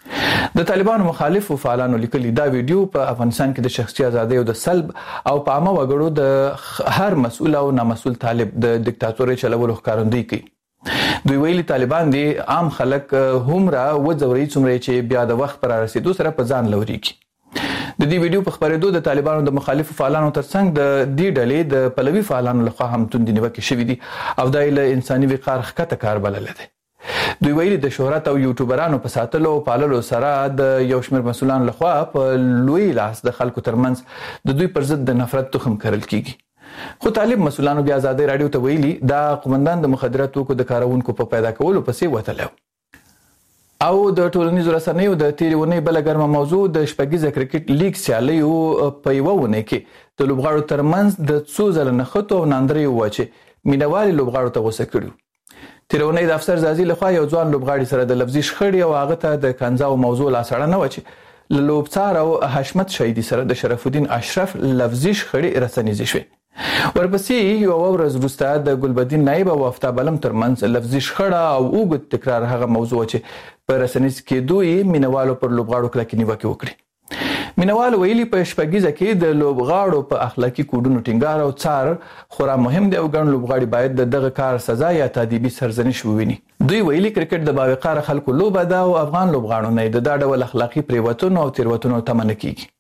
د طالبانو مخالفو فعالانو لیکلي دا ویډیو په افغانستان کې د شخصي ازادۍ او د سلب او په عامه وګړو د هر مسؤل او نامسؤل طالب د دیکتاتوري چلولو ښکارندویي کوي. دوی ویلي طالبان دي عام خلک همرا وځوري څومره چې بیا د وخت پر رسیدو سره په ځان لوريږي. د دې ویډیو په خبرېدو د طالبانو د مخالفو فعالانو ترڅنګ د دې ډلې د پلوي فعالانو لخوا هم توندې نیوکې شوې دي او دا له انساني وقار ښکته کار بللی دی. دوی ویلي د شهرت او یوټیوبرانو په ساتلو او پاللو سره د یو شمېر مسؤلانو لخوا په لوی لاس د خلکو ترمنځ د دوی پر ضد د نفرت تخم کرل کیږي. خو طالب مسؤلانو بیا ازادۍ راډیو ته ویلي دا قومندان د مخدره توکو د کارونکو په پیدا کولو پسې وتلی او د ټولنیزو رسنیو د تېرې اونۍ بله ګرمه موضوع د شپږیزه کرکټ لیګ سیالیو په یوه اونۍ کې د لوبغاړو ترمنځ د څو ځله نښتو او ناندریو وه چې مینهوالې لوبغاړو ته غوسه کړي. تېره اونۍ د افسر زازي لخوا یو ځوان لوبغاړي سره د لفظي شخړې او هغه ته د کنځاو موضوع لاسړه وه چې له لوبڅار او حشمت شهیدي سره د شرف الدین اشرف لفظي شخړې رسنیزې شوې. ورپسې یو ورځ وروسته د ګلبدین نایب او افتاب علم ترمنځ لفظي شخړه او اوږد تکرار هغه موضوع چې په رسنیز کېدو یې مینهوالو پر لوبغاړو کلکې نیوکې وکړې. مینهوال ویلي په شپږیزه کې د لوبغاړو په اخلاقي کوډونو ټینګار او څار خورا مهم دی او ګڼ لوبغاړي باید د دغه کار سزا یا تادیبي سرزنش وویني. دوی ویلي کرکټ د باوقاره خلکو لوبه ده او افغان لوبغاړو نه د دا ډول اخلاقي پریوتونو او تیروتنو تمه نه کیږي.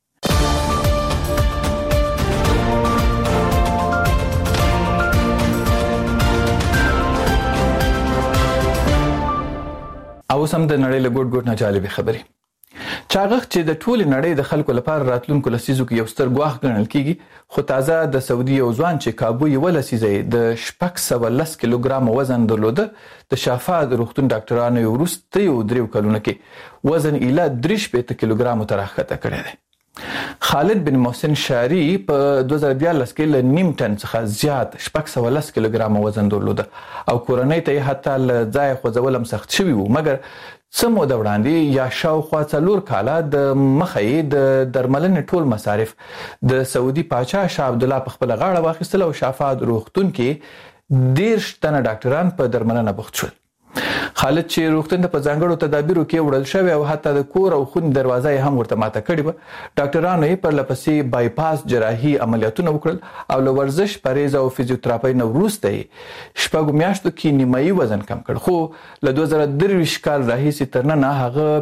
او سم د نړۍ له ګوټ ګوټ نه جالبې خبرې. چاغښت چې د ټولې نړۍ د خلکو لپاره راتلونکو لسیزو کې یو ستر ګواښ ګڼل کیږي، خو تازه د سعودي یو ځوان چې کابو یوه لسیزه د 610 کیلوګرام وزن درلوده د شافا د روغتون ډاکټرانو یې وروستیو 3 کلونو کې وزن ایله 63 کیلوګرامو ته راښکته کړی دی. خالد بن محسن شاری په 2014 کې له نیم ټن څخه زیات 610 کیلوګرام وزن درلوده او کورنۍ ته یې حتی له ځای خوځول هم سخت شوي وو، مګر څه موده وړاندې یا شاوخوا 4 کاله د مخه یې د درملنې ټول مصارف د سعودي پاچا شاه عبدالله په خپله غاړه واخیستل او شافاد روغتون کې 10 تنه ډاکټران په درملنه بوخت شول. خالد چې روغتون ته په ځانګړو تدابیرو کې وړل شوی او حتی د کور او خونې دروازه یې هم ورته ماته کړې وه، ډاکټرانو یې پرلپسې بایپاس جراحي عملیاتونه وکړل او له ورزش پرهیز او فزیوتراپۍ نه وروسته یې 6 میاشتو کې نیمایي وزن کم کړ، خو له 2023 کال راهیسې تر ننه هغه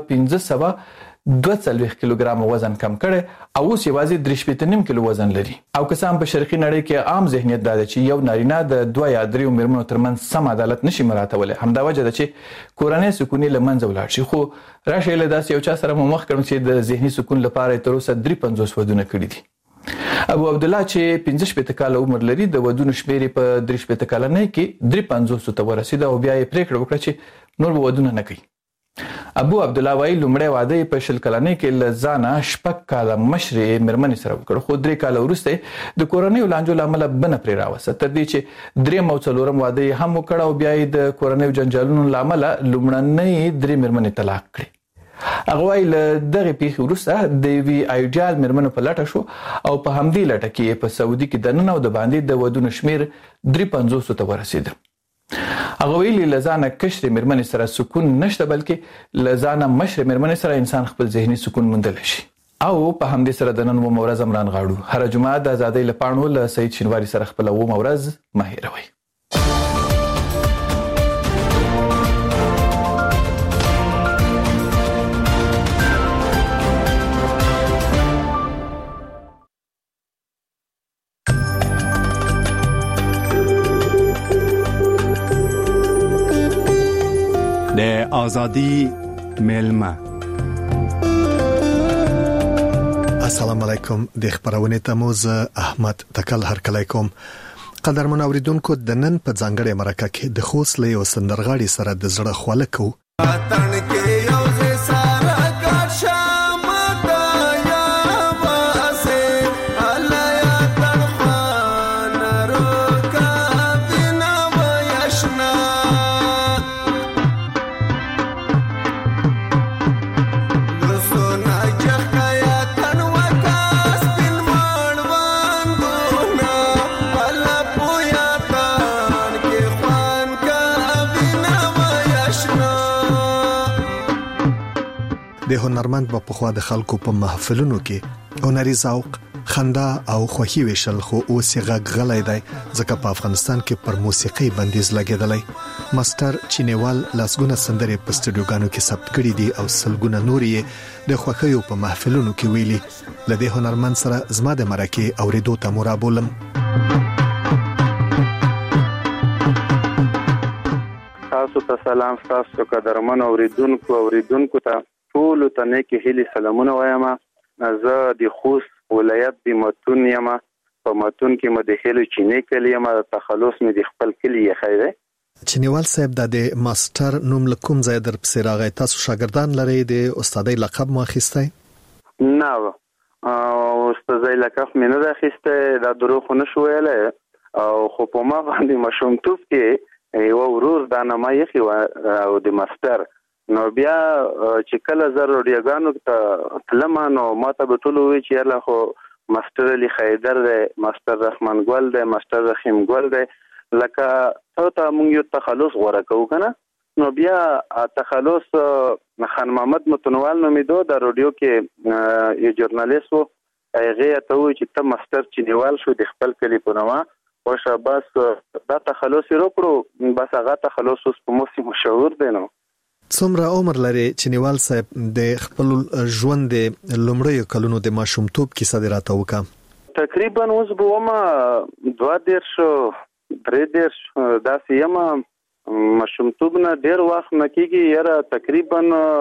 1542 کیلوګرام وزن کم کړی او اوس یوازې 3.5 کیلو وزن لري. او که څه هم په شرقي نړۍ کې عام ذهنیت دا دی چې یو نارینه د 2 یا 3 میرمنو ترمنځ سم عدالت نشي مراعاتولی، همدا وجه ده چې کورنۍ سکون له منځه ولاړ شي. خو راشئ له داسې یو چا سره مو مخ کړم چې د ذهني سکون لپاره تر اوسه 53 ودونه کړي دي. ابو عبدالله چې 15 کاله عمر لري د ودونو شمېر په 3 کلنۍ کې 53 ته ورسېده او بیا یې پریکړه وکړه چې نور به ودونه نه کوي. ابو عبدالله وایي لومړی واده یې په 20 کلنۍ کې له ځانه 6 کاله مشرې مېرمنې سره وکړ، خو 3 کاله وروسته د کورنیو لانجو له امله بنه پرې راوسته، تر دې چې 3 او 4 واده یې هم وکړ او بیا یې د کورنیو جنجالونو له امله لومړنۍ 3 مېرمنې طلاق کړې. هغه وایي له دغې پیښې وروسته د یوې ایډیال مېرمنو په لټه شو او په همدې لټه کې په سعودي کې دننه او د باندې د ودونو شمېر 53 ته ورسېده. هغه ویلي له ځانه کشرې مېرمنې سره سکون نشته، بلکې له ځانه مشرې مېرمنې سره انسان خپل ذهني سکون موندلی شي. او په همدې سره د نن اوومه ورځ هم رانغاړو. هره جمعه د ازادۍ له پاڼو له سعید شینواري سره خپله اوومه ورځ مه هېروئ. د ازادي ملما. السلام علیکم. د خبرونه تموز احمد تکل هر کله کوم. قدرمن اوریدونکو د نن په ځانګړي مرکه کې د خوست له یو سندرغاړي سره د زړه خوله کو. د هنرمند په خوا د خلکو په محفلونو کې هنري ذوق خندا او خوښي وشل خو اوس یې غلای دی ځکه په افغانستان کې پر موسیقي بندیز لګیدلی ماستر چینیوال لاسګونه سندرې په سټوډیوګانو کې ثبت کړي دي او سلګونه نور یې د خوښیو په محفلونو کې ویلي لدې هنرمند سره زما د مرکه اوریدو ته مرابولم تاسو ته سلام تاسو قدرمن اوریدونکو ته ټول ته نیکی هیلي سلامونه وایم زه د خوست ولایت د متون یم په متون کې مدهلو چینه کلی یم تخلص مې د خپل کلی خیره چینیوال صاحب د ماستر نوم لکوم ځای در پسې راغی تاسو شاګردان لري د استادۍ لقب مو اخیستی نه استادۍ لقب مې نه اخیسته دا دروغ نه شو ویلای او خو په ما باندې مشومتوب کې یو ورور د نامه یې او د ماستر نو بیا چې کله زه روډیاګانو ته تلم نو ماته به ټول وی چې الله خو ماستر علي خیدر دی ماستر رحمان ګل دی ماستر رحیم ګل دی لکه ته مونږ یو تخلص غوړه کوو کنه نو بیا تخلص خان محمد متنوال نومیدو د روډیو کې یو ژورنالیست وو هغه ته وی چې ته ماستر چینیوال شو د خپل کلی په نوم او شاباس دا تخلص وکړو بس هغه تخلص اوس په موسی مشهور دی نو څومره عمر لري چینیوال صاحب د خپل ژوند د لومړیو کلونو د ماشومتوب کیسه دی راته وکړه تقریبا اوس به ما 2 3 داسې یم ماشومتوب نه ډیر وخت نه کیږي یاره تقریبا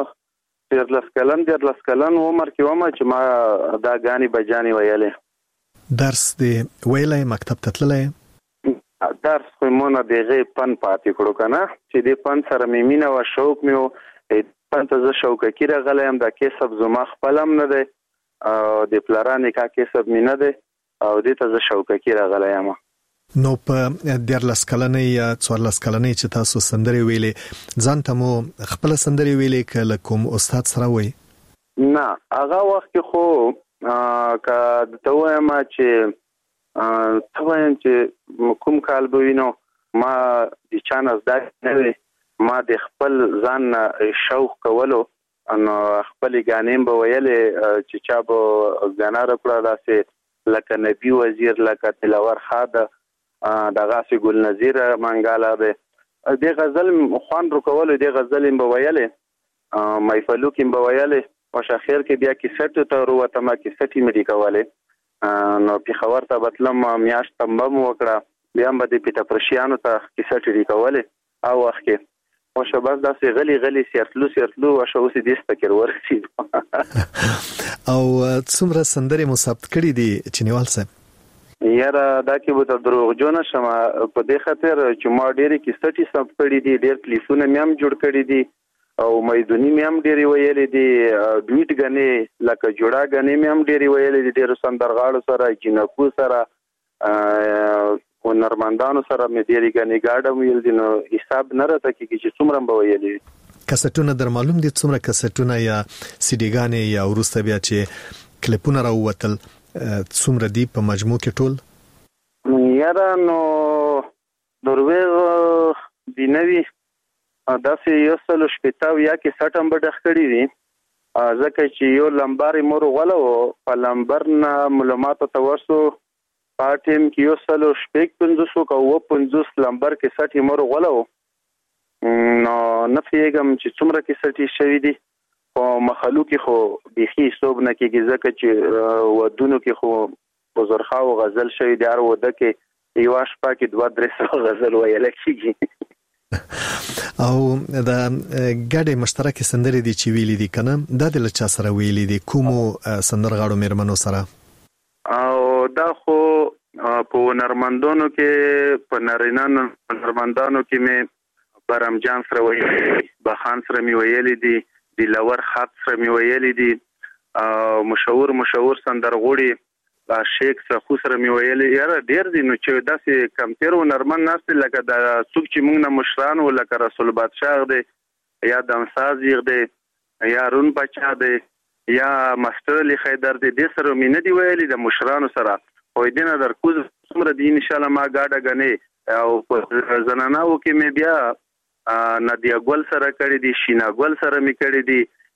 13 کلن عمر کې ومه چې ما دا غاني بجاني ویلې درس دی ویلې مکتب ته تللې درس خو مونږ دغه پن پاتې کړو کنه چې د پن سره مې مینا او شوق مې پن ته ز شوق کې راغلم د کیسب زما خپلم نه دی او د پلارانه کا کیسب مې نه دی او د ته ز شوق کې راغلم نو په 14 کلنې یا 14 کلنې چې تاسو سندري ویلې ځان ته مو خپل سندري ویلې کله کوم استاد سره وای نه هغه وخت خو کا ته وایم چې وایم چې کوم کال به وینو ما د چانس دا نه ما د خپل ځان شوق کولو انو خپل غانیم به ویلې چې چا به غانا رکړه داسې لکه نبی وزیر لکه تلاور خاده دغه سی ګل نذیر منګاله به د غزل خوان رکول د غزل به ویلې محفلو کې به ویلې او شاخیر کې بیا کې سټ ته وروته ما کې سټي مې کوله نو په خبر ته بتلم میاش تمبم وکړه بیا هم د پیټه پرشیانو ته کیسه ټری کوله او وخت کې او شباب داسې غلي سیرتلو او شو اوس دې فکر ورسي او څومره سندري مصابت کړي دي چینیوال صاحب یاره دا کې به دروغ جوړ نشم په دې خاطر چې ما ډېری کیسه ټی سب کړي دي ډېر کلیفونه مې هم جوړ کړي دي او مېدونی مې هم ډېری ویلې دي ډویټ غني لکه جوړا غني مې هم ډېری ویلې دي ډېر سندرغاړو سره جنکو سره هنرمندانو سره مې ډېری غني گاډم ویل دي نو حساب نه راته کیږي چې څومره به ویلې کسټونه در معلوم دي څومره کسټونه یا سیډیګانې یا ورسته بیا چې کلیپونه راووتل څومره دی په مجموع کې ټول یاره نو دروغ دی نوی داسې یو سلو شپیتاو یا کې سټم بډخ کړی دي ځکه چې یو لمباري مور غولو په لمبر نه معلوماتو ته ورسو پاتم کې یو سلو شپیک 500 او 50 لمبر کې سټي مور غولو نو نفیګم چې څومره کې سټي شوی دي او مخلوق خو بيخي صوب نه کېږي ځکه چې ودونو کې خو بزرخه او غزل شوی دی ارو د کې یو شپه کې 2-3 غزل ویل کېږي او دا ګډه مشترکه سندري دي چې ویلې دي کنه دا د لچا سره ویلې دي کومو سندرغاړو میرمنو سره او دا خو په نرمندانو کې په نارینانو نرمندانو کې مې برام جان سره ویلې بخان سره مې ویلې دي د لور خط سره مې ویلې دي مشهور سندرغوړي شیخ خو سره مې ویلې یاره ډیر دي نو چې داسې کمپیر و نرمن ناست لکه د څوک چې موږ نه مشران و لکه رسول بادشاه دی یا دمساز دی یا رون بچا دی یا ماستر علی خیدر دی د سره مې نه دی ویلې د مشرانو سره او دینه در کوز څومره دی ان شاء الله ما گاډه غني او زنانو کې مې بیا نادیا ګل سره کړی دي شینا ګل سره مې کړی دي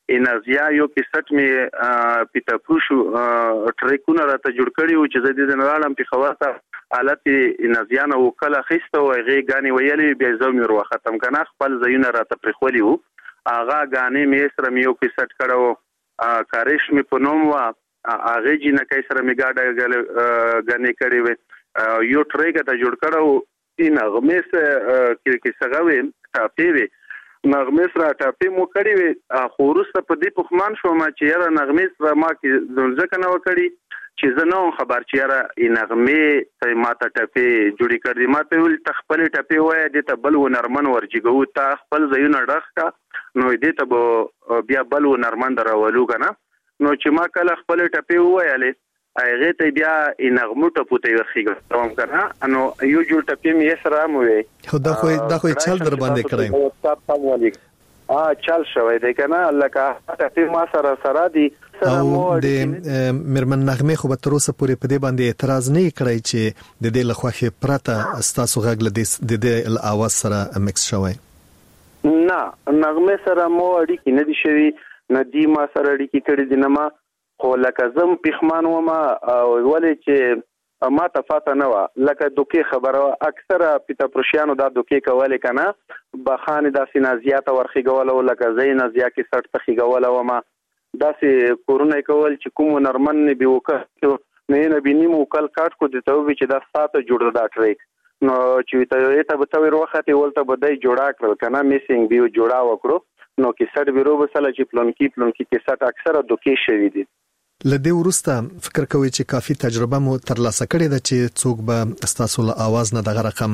انرژیا یو کیسټ می پیتا پوشو ټریکونه راته جوړ کړی و چې زه د نړیوالم په خواته حالت انرژیا نو کله خسته و غي غاني ویلې بیا زو مې ورو ختم کنه خپل زینه راته پرخولي وو اغا غانې می سره یو کیسټ کړو کاریش می پنوم وا اغه جنہ کای سره می گاډه غانې کړی و یو ټریک ته جوړ کړو نغمه کې څنګه ټاپې وي نغمه سره ټاپې مو کړې وي خو ورسته په دې پخمان شو ما چې یاره نغمه سره ما کې ځکه نه وکړي چې زه نو خبر چې یاره نغمه ما ته ټاپې جوړې کړې ما ته ول تخپل ټاپې وای دې ته بل و نرمن ورجګو ته خپل زینه ډخکا نو دې ته بیا بل و نرمن درولو کنه نو چې ما کله خپل ټاپې وایاله هغه ته بیا نغمو ټپو ته ورخیږم کنه نو یو جوړ ټپې مې سره مو وي خو دا خو چل در باندې کړی چل شوی دی کنه لکه ټپې ما سره دی او د مرمن نغمه خو به تر اوسه پورې په دې باندې اعتراض نه کړی چې د دې لخوا پرته ستاسو غږ د دې الاواز سره مکس شوی نه نغمه سره مو اړیکې نه دي شوی نه دی ما سره اړیکې کړې دي نه ما خو لکه زم پخمان وما ولې چې ما ته فاته نه و لکه دوکي خبره اکثره پیتا پروشیانو دا دوکي کولې کنه بخانه د سینازیات ورخیګول او لکه زین ازیا کې سټ تخیګول او ما داسې کورونه کول چې کوم نرمن نه بیوکه نه بینیم وکل کاټ کو دته وی چې دا ساته جوړ دا ټریک نو چې ته به تور وخت ولته بدای جوړا کړ کنه میسینګ بیو جوړا وکړو نو کې سټ بیرو بسله چې پلونکی کې سټ اکثره دوکي شوی دي لدې ورسته فکر کوي چې کافي تجربه مو ترلاسه کړې ده چې څوک به ستاسو له आवाज نه دغه رقم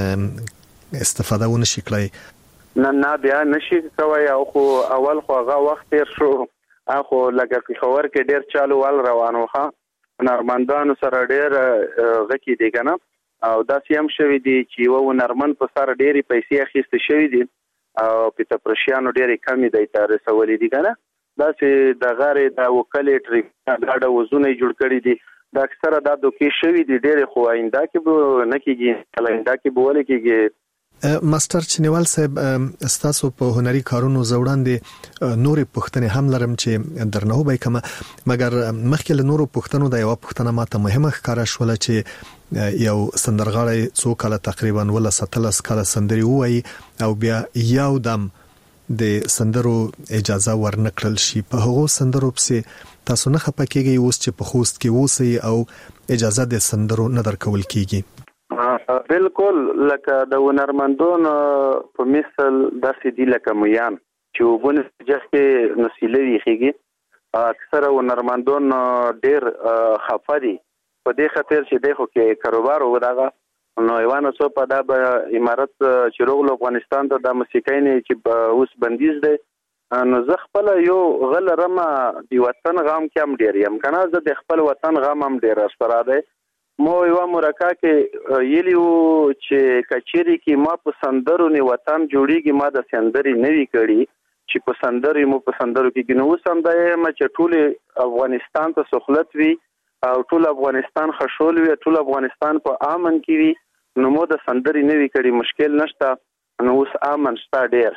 استفاده ونشي کړی نه بیا نشي کوي او خو اول خو هغه وخت تیر شو اخو لکه خبر کې ډیر چالو ول روانو ښه نرمندانو سره ډیر غکی دي کنه او دا سیم شوی دي چې و نرمن په سره ډيري پیسې اخیسته شوی دي او په پرشیانو ډیره کمی دی تر رسولې دي کنه دا چې د غاره د وکالې ټریک دا وزونه جوړ کړی دي دا اکثره د دوکي شوی دي ډېر خو آینده کې به نه کیږي آینده کې به ولې کیږي ماستر چنیوال صاحب استاسو په هنري کارونو زوړاندې نورې پښتنې هم لرم چې درنه وبای کما مګر مخکې له نورو پښتنو د یو پښتنه ماته مهمه ښکارا شول چې یو سندرغاړی څو کال تقریبا ولا 17 کال سندري وای او بیا یو دم د سندرو اجازه ورنکړل شي په هغو سندرو پسې تاسو نه خپکیږي اوس چې په خوست کې وسی او اجازه د سندرو نه درکول کیږي بالکل لکه د ونرمندون په مثال داسې دی لکه میان چې وبونه چې نسیلوي خيږي اکثره ونرمندون ډیر خفدي په دې خاطر چې دغه کې کاروبار وداغه نو ایوانو څو په دا امارت چې روغ افغانستان ته د موسیقۍ چې اوس بندیز دی نو زه خپل یو غل رمه دی وطن غام کې هم ډیر یم کنه زه د خپل وطن غام هم ډیر سره ده مو یو مرکه کې یلیو چې کچيري کې ما په سندرو نه وطن جوړیږي ما د سندري نوي کړي چې په سندري مو په سندرو کې نو سم ده ما چې ټول افغانستان ته سہولت وي او ټول افغانستان خشول وي ټول افغانستان په امن کې وي نو مو د سندري نوي کړي مشکل نشته نو اوس امن شته ډیر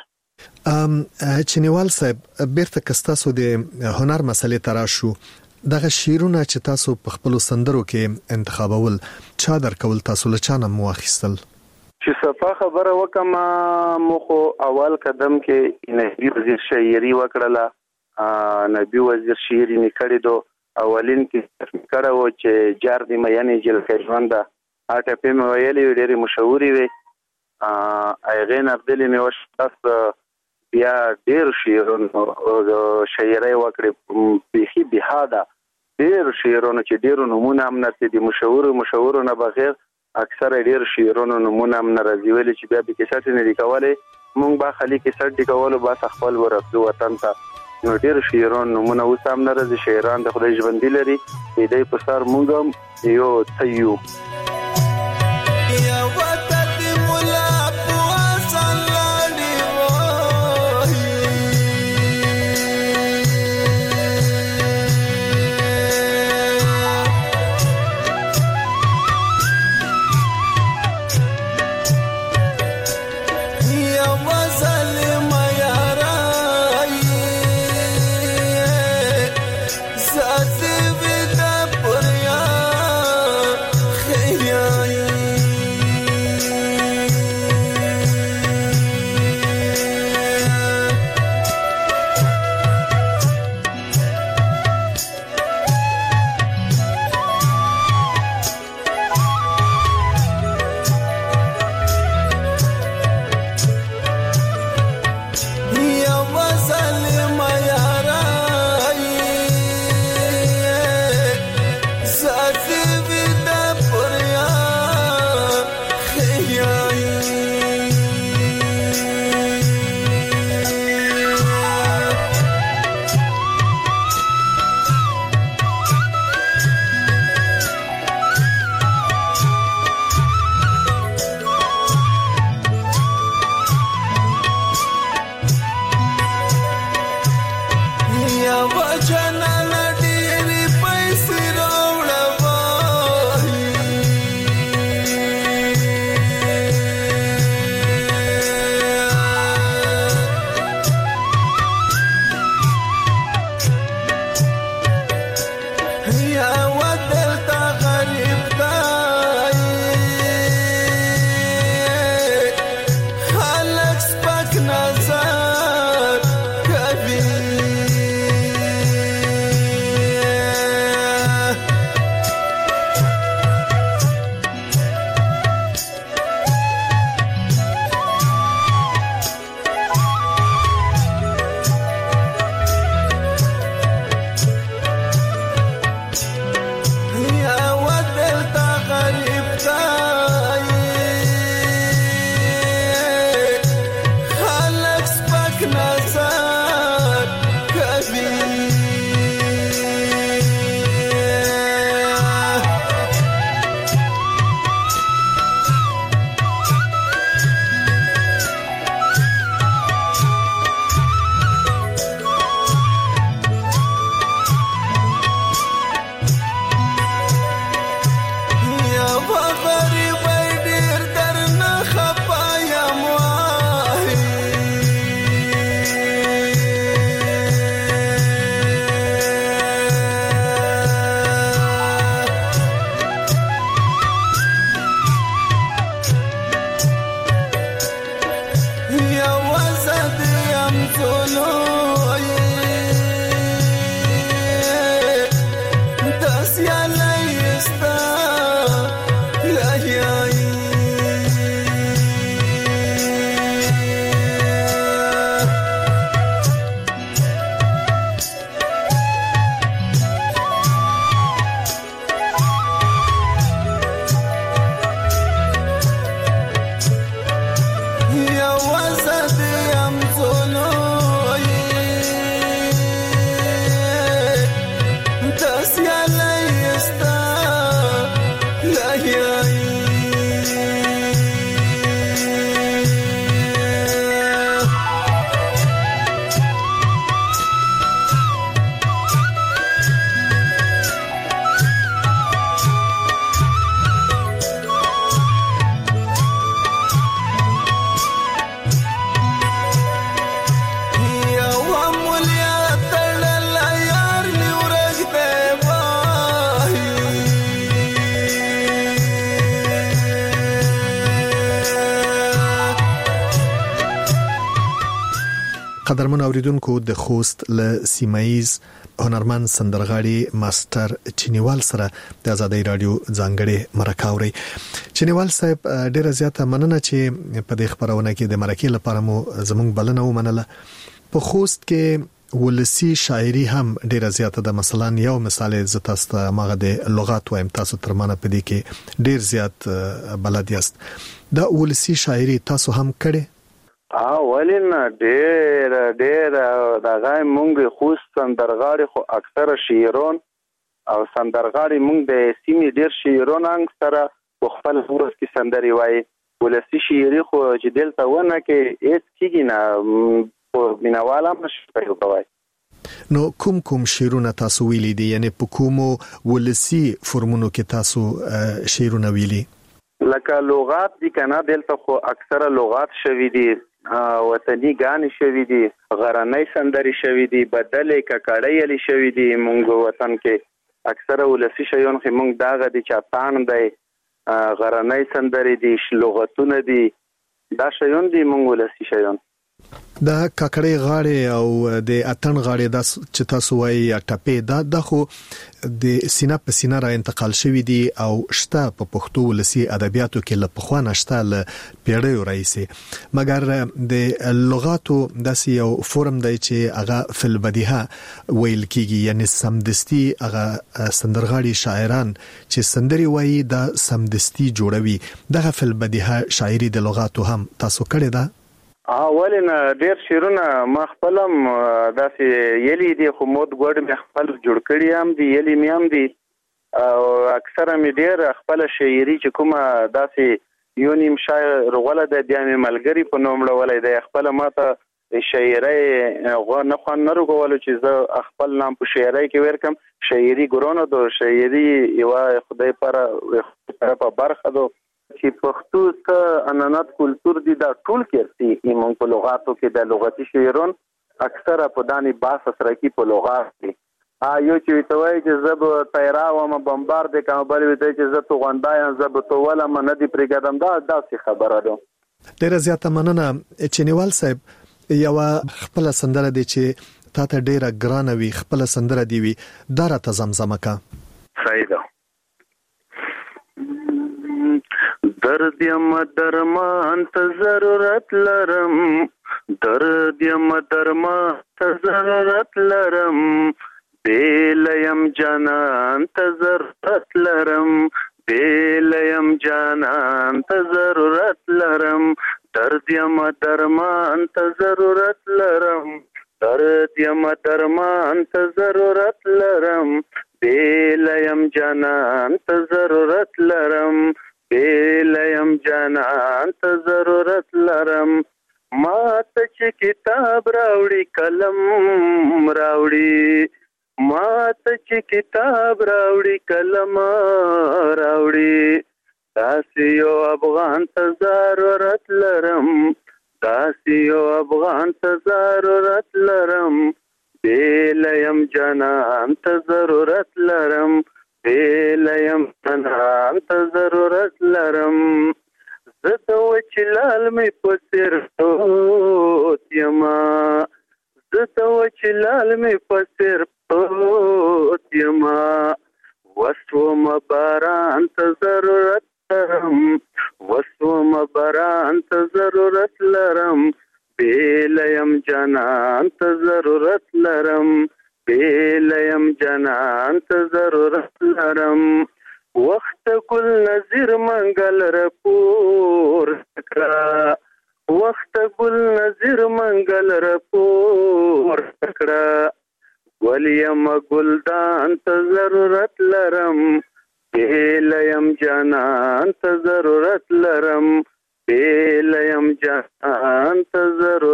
چنیوال صاحب بیرته کستاسو د هنر مسلې تراشو دغه شیرونه چې تاسو په خپل سندرو کې انتخابول چا درکول تاسو له چانه مو اخیستل چې صفه خبره وکم مخ اول قدم کې نبی وزیر شاعري وکړه نبی وزیر شاعري نکړې دو اولین کې کړه و چې جار دی مې جل کښواندا اټه په مې ویلې ډېری مشهوري وي اغه نردلې مې وشتاس بیا ډېر شعرونو شاعري وکړې به بهاده ډېر شعرونو چې ډېر نمونه هم نته دي مشهور نه بغیر اکثر ډېر شعرونو نمونه هم راځي ویل چې بیا به کې ساتي نه لیکواله مونږ با خالي کې سټ لیکواله با خپل ورته وطن ته نو ډېر شعرونو نمونه وسام نه راځي شاعران د خدای ژوند لري دې په سر مونږ یو تیو قدرمن اوریدونکو د خوست له سیمایز هنرمند سندرغاړي ماستر چینیوال سره د آزادۍ رادیو ځانګړي مرکه اوري. چینیوال صاحب ډیره زیاته مننه چې په دې خبرونه کې د مرکې لپاره مو زموږ بلنه ومنله. په خوست کې ولسی شاعري هم ډیره زیاته ده. مثلا یو مثال ز تاسو ته ماغه د لغات وایم، تاسو تر مانه په دې کې ډیر زیات بلد یاست. دا ولسی شاعري تاسو هم کړي؟ ولین ډیر دا غای مونږ خوست سندرغاړي خو اکثره شعرون او سندرغاړي مونږ د سیمې ډیر شعرون اکثره په خپل ورس کې سندري وایي. ولسی شعري خو چې دلته ونه کې هیڅ کیږي نه، په مینواله مشکل کوي. نو کوم شعرونه تاسو ویلي دي؟ یعنی په کومو ولسی فرمونو کې تاسو شعرونه ویلي؟ لکه لغات دي کنه، دلته خو اکثره لغات شوي دي، وطني غانې شوي دي، غرنۍ سندري شوي دي، بدلې ککړې لې شوي دي. مونږ وطن کې اکثره ولسی شیون خو مونږ داغه دي چاپان دی، غرنۍ سندري دي، لغتونه دي، دا شیون دي مونږ ولسی شیون. دا ککړې غاړې او د اتن غاړې د چې تاسو وایي یا ټپې دا خو د سینه په سینه را انتقال شوی دي او شته په پښتو ولسی ادبیاتو کې له پخوا نشته له پیړیو راځي. مګر د لغاتو داسې یو فورم دی چې هغه فل بدیهه ویل کیږي، یعنی سمدستی هغه سندرغاړي شاعران چې سندري وایي دا سمدستی جوړوي. دغه فل بدیهه شاعري د لغاتو هم تاسو کړی ده؟ اولین ډیر شعرونه ما خپلم داسې یلی دي، خو مود ګوډ مې خپل جوړ کړی هم دي، یلی مې هم دي، او اکثره مې ډیر خپل شاعري چې کومه داسې یو نیم شاعر غوله د بیا مې ملګری په نوم ولې د خپل ماته شاعري غو نه خوان نه رغولو چې زه خپل نام په شاعري کې ورکم. شاعري ګورونو دو شاعري یو خدای پر په برخه دو چې پښتو ته انانات کلچر دي، دا ټول کېرسي ایمون په لغاتو کې د لغتي شعرون اکثره په دانی باس سره کې په لغات دي. یو چې توای چې زب تیرا و ما بمبار د کوم بل وی چې زب تو غوندایم زب تو ولا من دي پرګدم، دا داسې خبره ده. ډیره زیاته مننه چینیوال صاحب. یو خپل سندره دي چې تا ته ډیره ګرانه وي، خپل سندره دی وي، دا را ته زمزمه کا. صحیح ده. درد یم درمان ته ضرورت لرم، درد یم درمان ته ضرورت لرم، بیل یم جانان ته ضرورت لرم، بیل یم جانان ته ضرورت لرم، درد یم درمان ته ضرورت لرم، درد یم درمان ته ضرورت لرم، بیل یم جانان ته ضرورت لرم، بیلیم جانان ته ضرورت لرم. ما ته چې کتاب راوړي قلم راوړي، ما ته چې کتاب راوړي قلم راوړي، داسې یو افغان ته ضرورت لرم، داسې یو افغان ته ضرورت لرم، بیلیم جانان ته ضرورت لرم، بیلیم جانان ته ضرورت لرم. زه د وچ لال مې په څېر پروت یما، زه د وچ لال مې په څېر پروت یما، وسوم باران ته ضرورت لرم، وسوم باران ته ضرورت لرم، بیلیم جانان ته ضرورت لرم، بیلیم جانان ته ضرورت لرم. وخت ګل نظیر منګل رپور کړه، وخت ګل نظیر منګل رپور کړه، ولیم ګلدان ته ضرورت لرم، بیلیم جانان ته ضرورت لرم، بیلیم جانان ته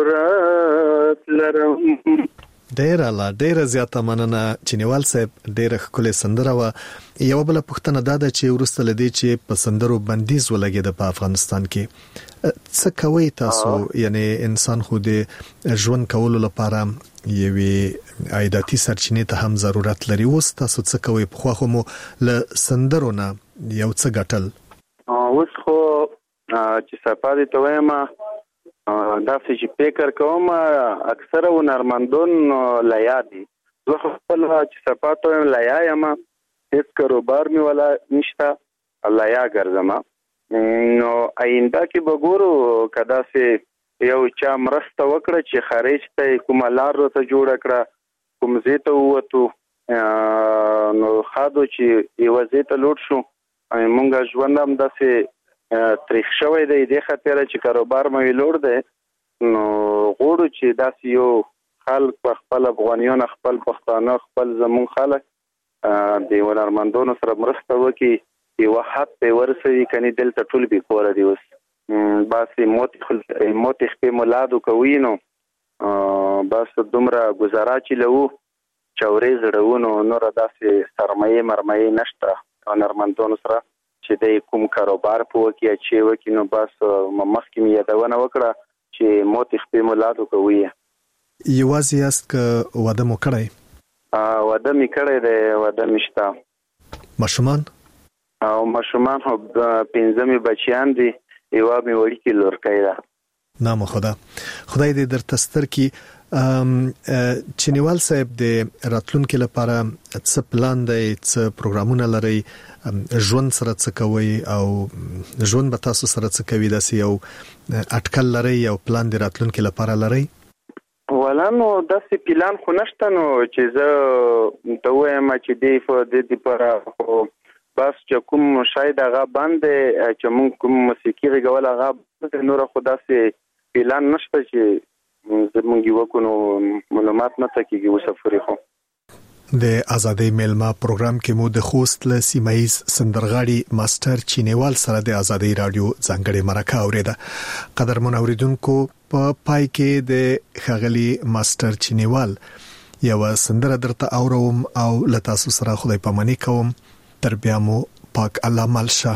ضرورت لرم. ډیره زیاته مننه چینیوال صاحب. ډیره ښکلې سندره و. یو بل پوښتنه دا چې ورسته لدی چې په سندرو بندیز ولګید په افغانستان کې، څه کوي تاسو؟ یعنی انسان خو د ژوند کولو لپاره یوې عایداتي سرچینې ته هم ضرورت لري. اوس تاسو څه کوي؟ په خو مو له سندرو نه یو څه ګټل؟ اوس خو چې صفادي ته وایم دا چې فکر کوم اکثره هنرمندون لیا دي. زه خپل چې صفاتو لیا یم، هیڅ کاروبار می ولا نشته، لیا ګرځم. نو آینده کې به ګورو کدا سه یو چا مرسته وکړه چې خارج ته کومه لار ته جوړ کړه، کوم ځای ته ووتو، نو خادو چې یو ځای ته لوټ شو. مونږ ژوند هم داسې تاریخ شوی دی د خاطر چې کاروبار مې لوړ دی. نو غوړو چې داسې یو خلک په خپل افغانیان، خپل پښتانه، خپل زمون خلک د هنرمندانو سره مرسته وکړي، یو حق په ورسوي. کني دلته ټول به کور دی اوس بس موت خپل مولادو کوي. نو بس دومره گزاره چې لو چورې زړونو نور داسې سرمایه مرمایه نشته هنرمندانو سره چې د کوم کاروبار په وکي چې وکي. نو بس مخکې مې یادونه وکړه چې موت خپل مولادو کوي. یوازې یاست که واده مو کړی؟ واده مې کړی دی، واده مې شته. ماشومان؟ او ماشومان 5 بچیان دي، یو مې وړي لورکۍ ده. نام خدای دې درته ستر کړي. چینیوال صاحب د راتلونکو لپاره څه پلان دی، څه پروګرامونه لري، ژوند سره څه کوي او ژوند به تاسو سره څه کوي؟ داسې یو اټکل لري او پلان د راتلونکو لپاره لري؟ ولانو داسې پلان خو نشته. نو چې زه ته وایم چې د لپاره بس چې کوم شاید هغه باندې چې موږ کوم موسیقي غوړل هغه نور خو داسې پلان نشته چې زمونږ یو کو معلومات نه تکیږي وسفرې. خو د ازادۍ میلمه پروګرام کې مو د خوست له سیمایز سندرغاړي ماستر چینیوال سره د ازادۍ رادیو ځانګړي مرکه اوریده. قدرمن اوریدونکو، په پای کې د خغلی ماستر چینیوال یو سندره درته اوروم او لتاسو سره خدای پاماني کوم. تر بیا مو پاک الله مالشه.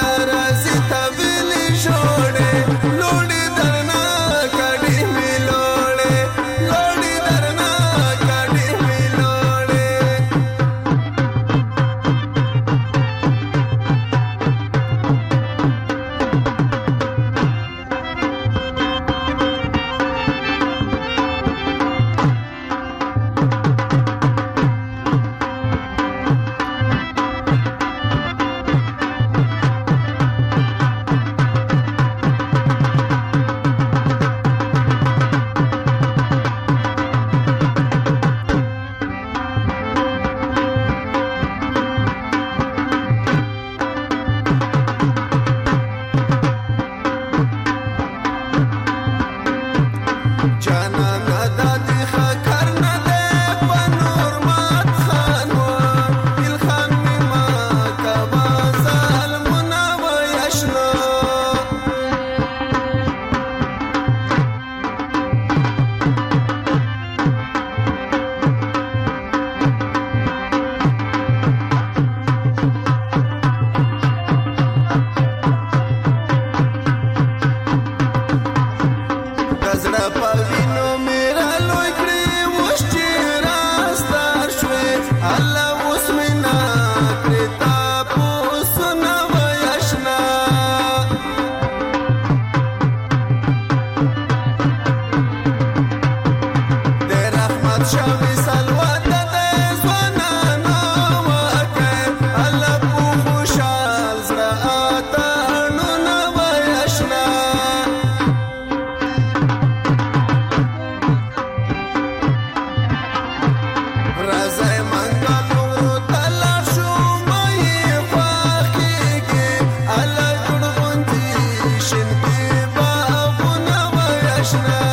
ژوند کې درازي تبلي جوړې لوړې درنا کډې ملو دزړه پوینو میرا لوی کړی وش چې راستار شوې الله اوس مینا کړی تا پوسونه ویشنا د رحمت شوی سلوات د ځوانانو وکړ الله په خوشال زړه اتانو ویشنا رازای منګلو تلار شو مې فاخيږي الله جوړ غوندي شین کې باغونه ویشنا